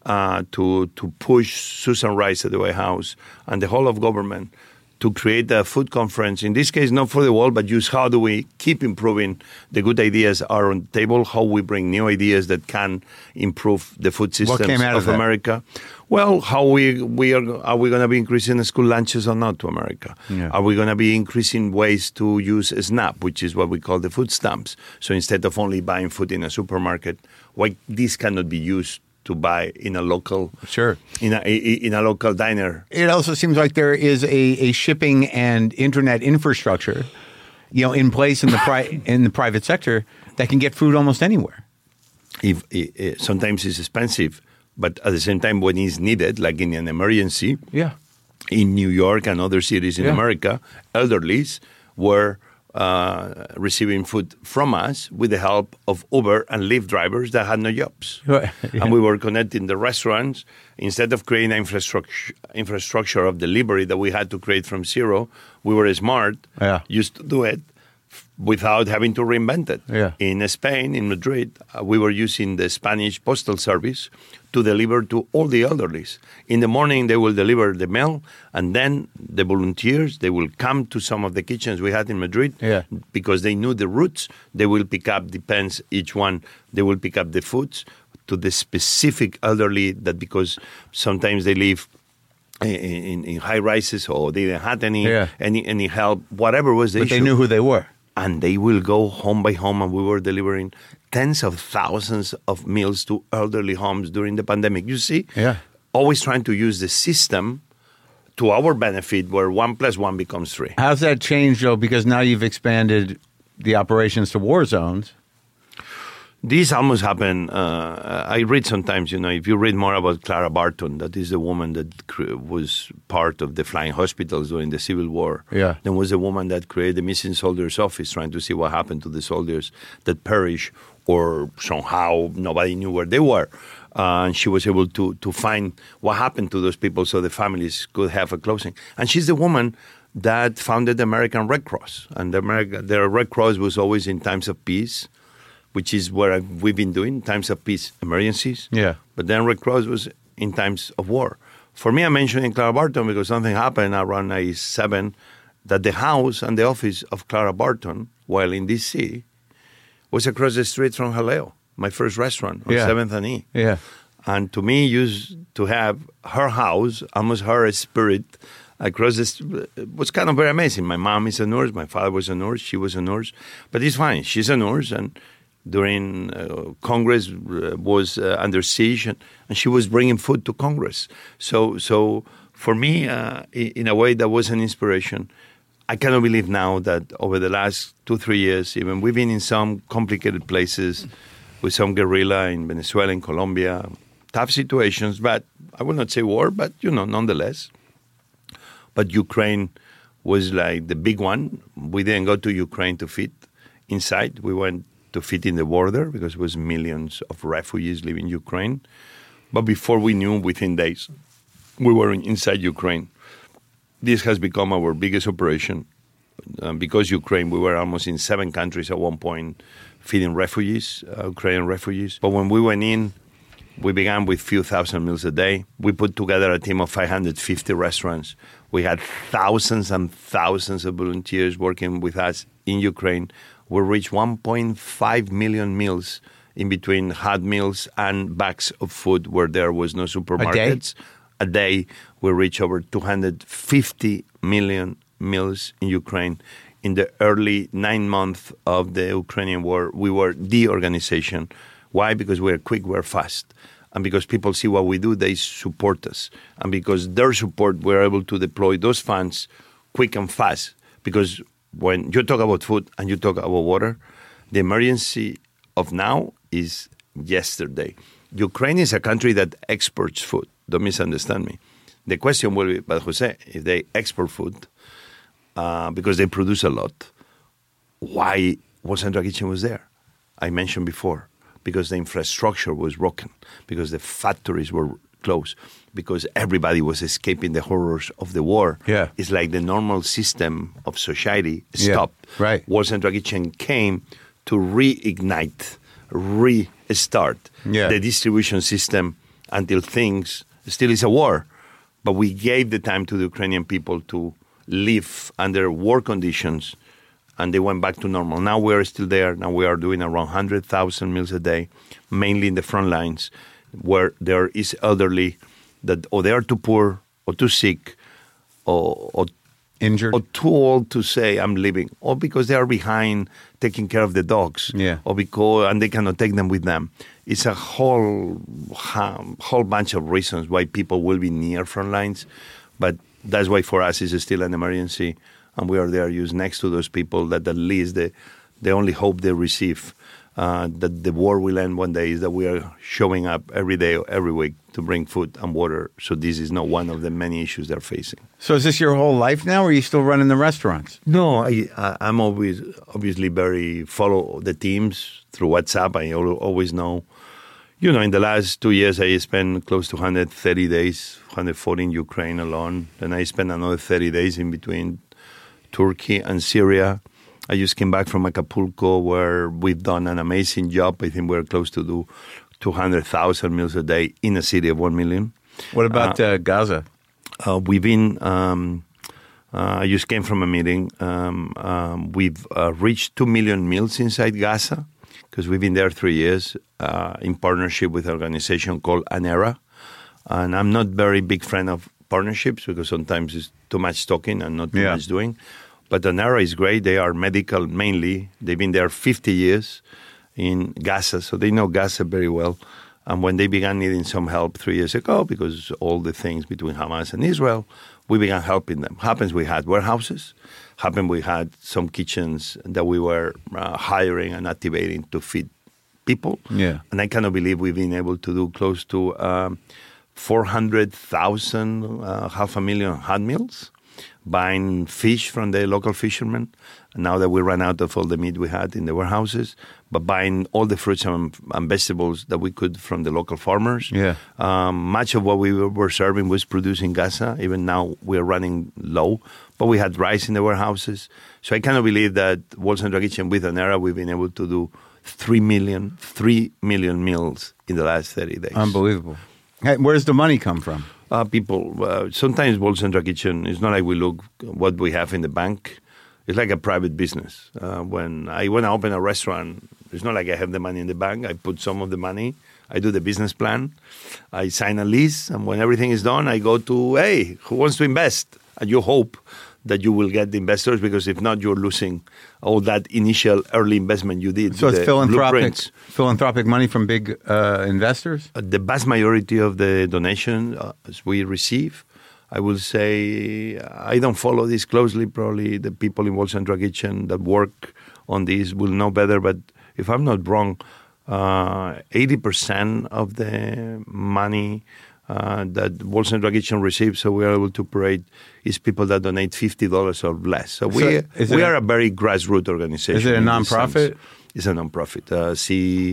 to push Susan Rice at the White House and the whole of government to create a food conference, in this case, not for the world, but use how do we keep improving the good ideas are on the table, how we bring new ideas that can improve the food systems of America. Well, are we going to be increasing the school lunches or not to America? Yeah. Are we going to be increasing ways to use SNAP, which is what we call the food stamps? So instead of only buying food in a supermarket, why this cannot be used to buy in a local, in a local diner. It also seems like there is a shipping and internet infrastructure, in place in the private sector that can get food almost anywhere. Sometimes it's expensive, but at the same time, when it's needed, like in an emergency, in New York and other cities in America, elderlies were receiving food from us with the help of Uber and Lyft drivers that had no jobs. And we were connecting the restaurants. Instead of creating an infrastructure of delivery that we had to create from zero, we were smart, used to do it without having to reinvent it. In Spain, in Madrid, we were using the Spanish postal service to deliver to all the elderlies. In the morning, they will deliver the mail, and then the volunteers, they will come to some of the kitchens we had in Madrid because they knew the routes. They will pick up, depends each one, they will pick up the foods to the specific elderly that because sometimes they live in high rises or they didn't have any help, whatever was the issue. But they knew who they were. And they will go home by home, and we were delivering tens of thousands of meals to elderly homes during the pandemic. You see, always trying to use the system to our benefit where 1 + 1 becomes 3. How's that changed, Joe? Because now you've expanded the operations to war zones. This almost happened. I read sometimes, if you read more about Clara Barton, that is the woman that was part of the flying hospitals during the Civil War. There was a woman that created the Missing Soldiers Office trying to see what happened to the soldiers that perished or somehow nobody knew where they were. And she was able to find what happened to those people so the families could have a closing. And she's the woman that founded the American Red Cross. And the Red Cross was always in times of peace, which is what we've been doing, times of peace, emergencies. Yeah. But then Red Cross was in times of war. For me, I'm mentioning Clara Barton because something happened around 97 that the house and the office of Clara Barton, while in D.C., was across the street from Jaleo, my first restaurant on 7th and E. Yeah. And to me, used to have her house, almost her spirit, across this, was kind of very amazing. My mom is a nurse, my father was a nurse, she was a nurse. But it's fine, she's a nurse, and during Congress was under siege, and she was bringing food to Congress. So for me, in a way, that was an inspiration. I cannot believe now that over the last 2-3 years, even we've been in some complicated places with some guerrilla in Venezuela, in Colombia, tough situations, but I will not say war, but, nonetheless. But Ukraine was like the big one. We didn't go to Ukraine to feed inside. We went to feed in the border because it was millions of refugees living in Ukraine. But before we knew, within days, we were inside Ukraine. This has become our biggest operation. Because Ukraine, we were almost in 7 countries at one point feeding refugees, Ukrainian refugees. But when we went in, we began with few thousand meals a day. We put together a team of 550 restaurants. We had thousands and thousands of volunteers working with us in Ukraine. We reached 1.5 million meals in between hot meals and bags of food where there was no supermarkets. A day, we reached over 250 million meals in Ukraine. In the early 9 months of the Ukrainian war, we were the organization. Why? Because we're quick, we're fast. And because people see what we do, they support us. And because their support, we're able to deploy those funds quick and fast. Because when you talk about food and you talk about water, the emergency of now is yesterday. Ukraine is a country that exports food. Don't misunderstand me. The question will be, but Jose, if they export food because they produce a lot, why World Central Kitchen was there? I mentioned before, because the infrastructure was broken, because the factories were closed, because everybody was escaping the horrors of the war. Yeah. It's like the normal system of society stopped. Yeah, right. World Central Kitchen came to reignite, restart the distribution system until things still is a war. But we gave the time to the Ukrainian people to live under war conditions, and they went back to normal. Now we are still there. Now we are doing around 100,000 meals a day, mainly in the front lines, where there is elderly that or they are too poor or too sick or injured or too old to say I'm leaving, or because they are behind taking care of the dogs, or because and they cannot take them with them. It's a whole bunch of reasons why people will be near front lines, but that's why for us it's still an emergency, and we are there used next to those people that at least the only hope they receive that the war will end one day is that we are showing up every day, every week to bring food and water. So this is not one of the many issues they're facing. So is this your whole life now, or are you still running the restaurants? No, I'm obviously very follow the teams through WhatsApp. I always know. In the last 2 years, I spent close to 130 days, 140 in Ukraine alone. Then I spent another 30 days in between Turkey and Syria. I just came back from Acapulco, where we've done an amazing job. I think we're close to do 200,000 meals a day in a city of 1 million. What about Gaza? We've been, I just came from a meeting. We've reached 2 million meals inside Gaza because we've been there 3 years in partnership with an organization called ANERA. And I'm not very big fan of partnerships because sometimes it's too much talking and not too much doing. But ANERA is great. They are medical mainly. They've been there 50 years in Gaza, so they know Gaza very well. And when they began needing some help 3 years ago, because all the things between Hamas and Israel, we began helping them. Happens we had warehouses. Happened we had some kitchens that we were hiring and activating to feed people. Yeah. And I cannot believe we've been able to do close to 400,000, 500,000 hot meals. buying fish from the local fishermen. Now that we ran out of all the meat we had in the warehouses, but buying all the fruits and vegetables that we could from the local farmers. Yeah. Much of what we were serving was produced in Gaza. Even now we're running low, but we had rice in the warehouses. So I cannot believe that World Central Kitchen with Anera, we've been able to do 3 million meals in the last 30 days. Unbelievable. Hey, where's the money come from? People, sometimes World Central Kitchen, it's not like we look what we have in the bank. It's like a private business. When I open a restaurant, it's not like I have the money in the bank. I put some of the money. I do the business plan. I sign a lease. And when everything is done, I go to, hey, who wants to invest? And you hope that you will get the investors, because if not, you're losing all that initial early investment you did. So it's philanthropic money from big investors? The vast majority of the donation we receive, I will say, I don't follow this closely. Probably the people in World Central Kitchen that work on this will know better. But if I'm not wrong, 80% of the money that World Central Kitchen receives, so we are able to operate, is people that donate $50 or less. So we are a very grassroots organization. Is it a nonprofit? It's a nonprofit. CO1,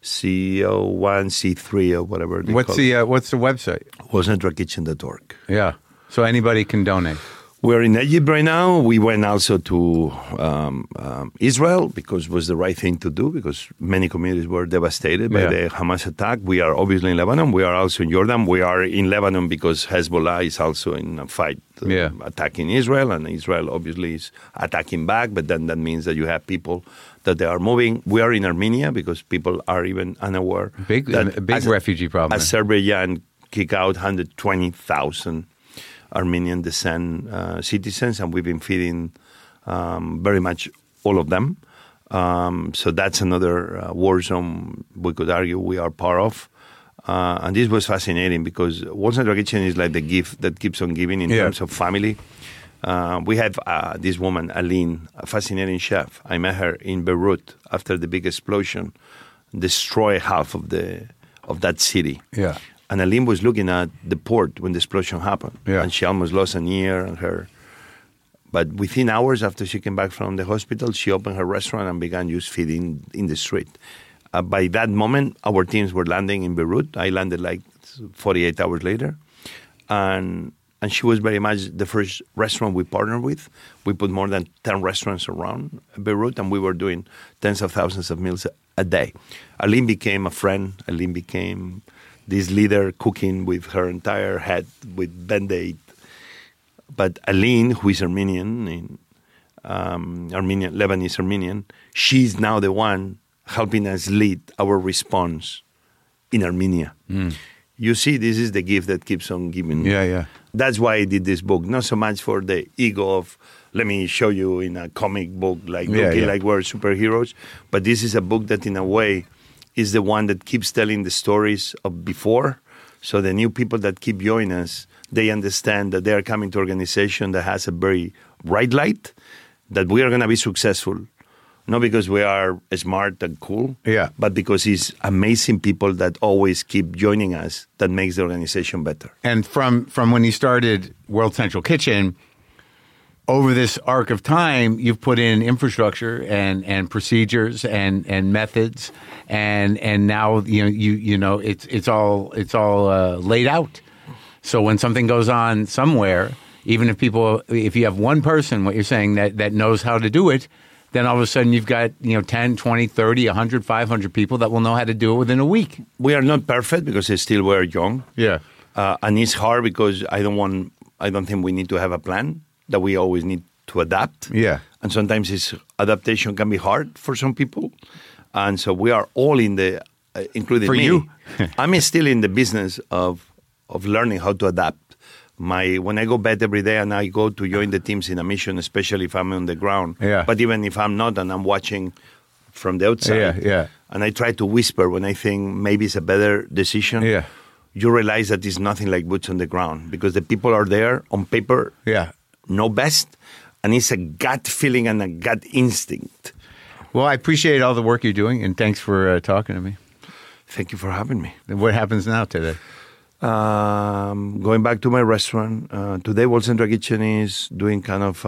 C3, or whatever they call it. What's the website? WorldCentralKitchen.org. Yeah. So anybody can donate. We're in Egypt right now. We went also to Israel because it was the right thing to do, because many communities were devastated by the Hamas attack. We are obviously in Lebanon. We are also in Jordan. We are in Lebanon because Hezbollah is also in a fight attacking Israel, and Israel obviously is attacking back, but then that means that you have people that they are moving. We are in Armenia because people are even unaware. A big refugee problem. Azerbaijan kicked out 120,000 Armenian descent citizens, and we've been feeding very much all of them. So that's another war zone we could argue we are part of. And this was fascinating because World Central Kitchen is like the gift that keeps on giving in terms of family. We have this woman, Aline, a fascinating chef. I met her in Beirut after the big explosion destroyed half of that city. Yeah. And Aline was looking at the port when the explosion happened. Yeah. And she almost lost an ear and her. But within hours after she came back from the hospital, she opened her restaurant and began just feeding in the street. By that moment, our teams were landing in Beirut. I landed like 48 hours later. And she was very much the first restaurant we partnered with. We put more than 10 restaurants around Beirut, and we were doing tens of thousands of meals a day. Aline became a friend. Aline became this leader cooking with her entire head with Band-Aid. But Aline, who is Armenian, Lebanese Armenian, she's now the one helping us lead our response in Armenia. Mm. You see, this is the gift that keeps on giving. Yeah. That's why I did this book. Not so much for the ego of, let me show you in a comic book, like looking like we're superheroes. But this is a book that, in a way, is the one that keeps telling the stories of before. So the new people that keep joining us, they understand that they are coming to an organization that has a very bright light, that we are going to be successful. Not because we are smart and cool, but because it's amazing people that always keep joining us that makes the organization better. And from when you started World Central Kitchen, over this arc of time, you've put in infrastructure and procedures and methods, and now it's all laid out. So when something goes on somewhere, even if you have one person, what you're saying, that knows how to do it, then all of a sudden you've got 10, 20, 30, 100, 500 people that will know how to do it within a week. We are not perfect because still we're young. Yeah, and it's hard because I don't think we need to have a plan. That we always need to adapt. Yeah. And sometimes adaptation can be hard for some people. And so we are all in the, including for me. You. I'm still in the business of learning how to adapt. When I go bed every day and I go to join the teams in a mission, especially if I'm on the ground. Yeah. But even if I'm not and I'm watching from the outside. Yeah. And I try to whisper when I think maybe it's a better decision. Yeah. You realize that it's nothing like boots on the ground because the people are there on paper. Yeah. Know best, and it's a gut feeling and a gut instinct. Well, I appreciate all the work you're doing, and thanks for talking to me. Thank you for having me. And what happens now today? Going back to my restaurant. Today, World Central Kitchen is doing kind of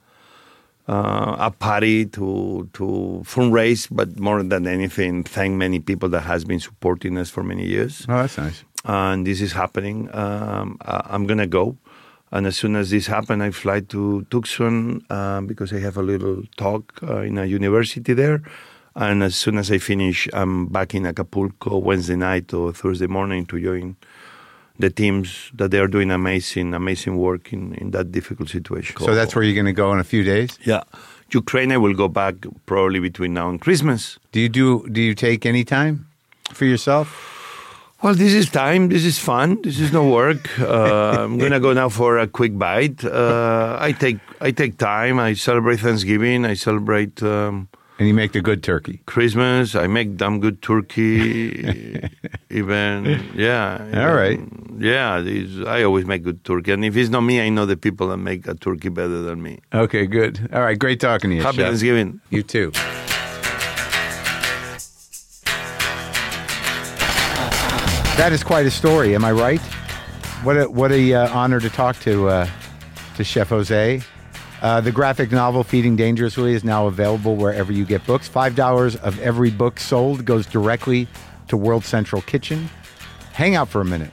a party to fundraise, but more than anything, thank many people that has been supporting us for many years. Oh, that's nice. And this is happening. I'm going to go. And as soon as this happens, I fly to Tucson because I have a little talk in a university there. And as soon as I finish, I'm back in Acapulco Wednesday night or Thursday morning to join the teams that they are doing amazing work in that difficult situation. So that's where you're going to go in a few days? Yeah. Ukraine, I will go back probably between now and Christmas. Do you take any time for yourself? Well, this is time. This is fun. This is no work. I'm gonna go now for a quick bite. I take time. I celebrate Thanksgiving. I celebrate. And you make the good turkey. Christmas. I make damn good turkey. Even yeah. All right. Yeah, I always make good turkey, and if it's not me, I know the people that make a turkey better than me. Okay, good. All right, great talking to you. Happy Chef. Thanksgiving. You too. That is quite a story. Am I right? What a honor to talk to Chef Jose. The graphic novel Feeding Dangerously is now available wherever you get books. $5 of every book sold goes directly to World Central Kitchen. Hang out for a minute.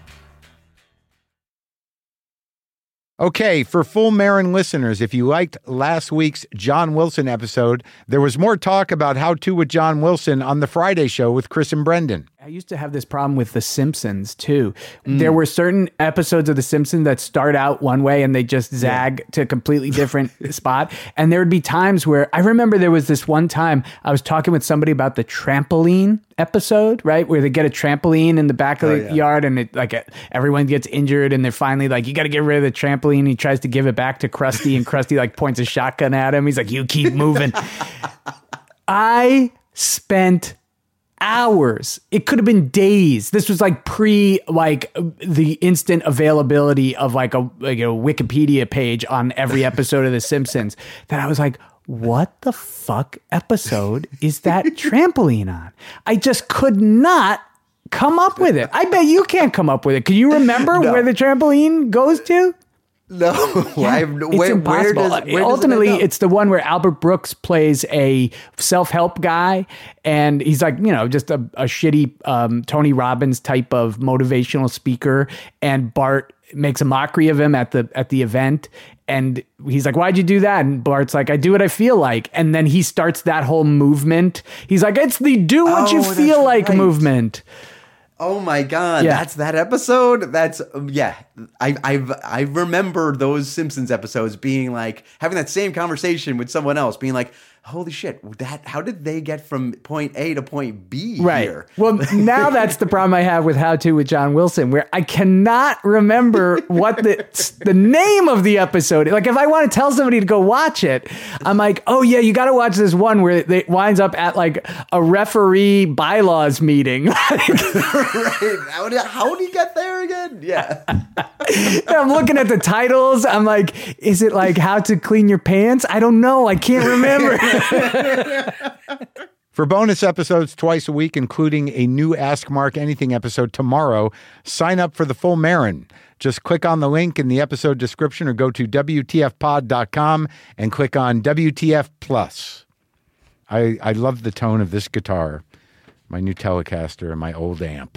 Okay, for full Marin listeners, if you liked last week's John Wilson episode, there was more talk about How To with John Wilson on the Friday show with Chris and Brendan. I used to have this problem with The Simpsons, too. There were certain episodes of The Simpsons that start out one way and they just zag to a completely different spot. And there would be times where, I remember there was this one time I was talking with somebody about the trampoline episode, right? Where they get a trampoline in the back of the yard and everyone gets injured and they're finally like, you got to get rid of the trampoline. He tries to give it back to Krusty and Krusty like points a shotgun at him. He's like, you keep moving. I spent hours. It could have been days. This was like the instant availability of like a Wikipedia page on every episode of The Simpsons that I was like, what the fuck episode is that trampoline on? I just could not come up with it. I bet you can't come up with it. Can you remember where the trampoline goes to? No, It's impossible. Ultimately, it's the one where Albert Brooks plays a self-help guy, and he's like, just a shitty Tony Robbins type of motivational speaker, and Bart makes a mockery of him at the event, and he's like, why'd you do that? And Bart's like, I do what I feel like. And then he starts that whole movement. He's like, it's the do what you feel like movement. Oh my God, that's that episode. That's I remember those Simpsons episodes being like having that same conversation with someone else, being like, holy shit, how did they get from point A to point B here? Well, now that's the problem I have with How To with John Wilson, where I cannot remember what the name of the episode. Like if I want to tell somebody to go watch it, I'm like, oh yeah, you got to watch this one where it winds up at like a referee bylaws meeting. Right. How do you get there again? Yeah. I'm looking at the titles. I'm like, is it like How to Clean Your Pants? I don't know. I can't remember. For bonus episodes twice a week, including a new Ask Mark Anything episode tomorrow, sign up for the full Marin. Just click on the link in the episode description or go to WTFpod.com and click on WTF Plus. I love the tone of this guitar, my new Telecaster and my old amp.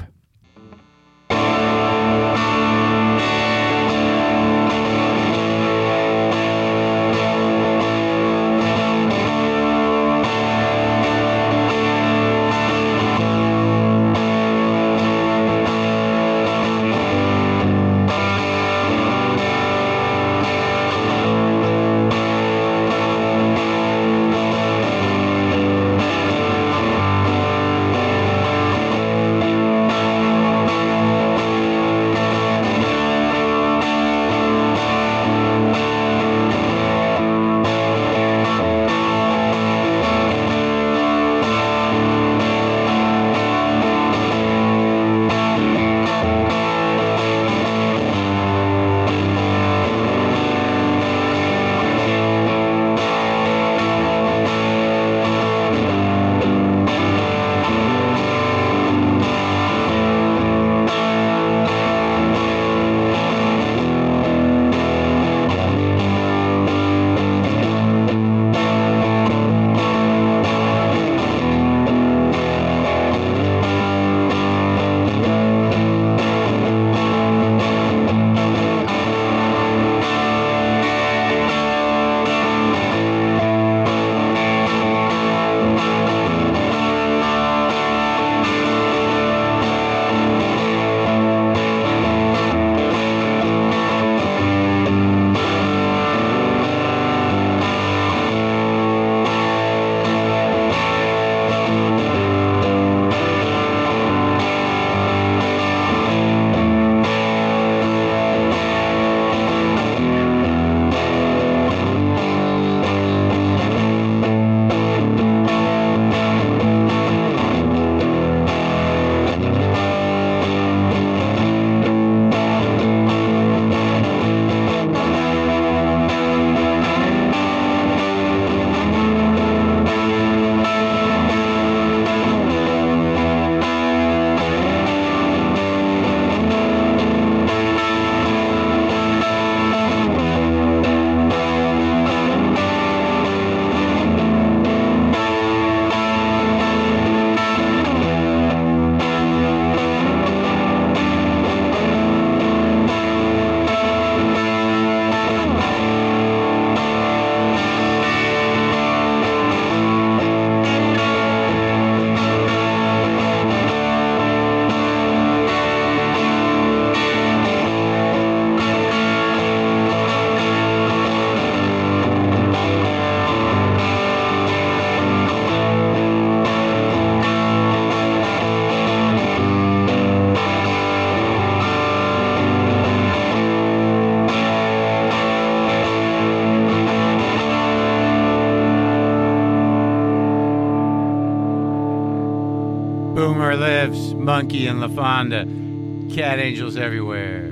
Boomer lives, Monkey and LaFonda, cat angels everywhere.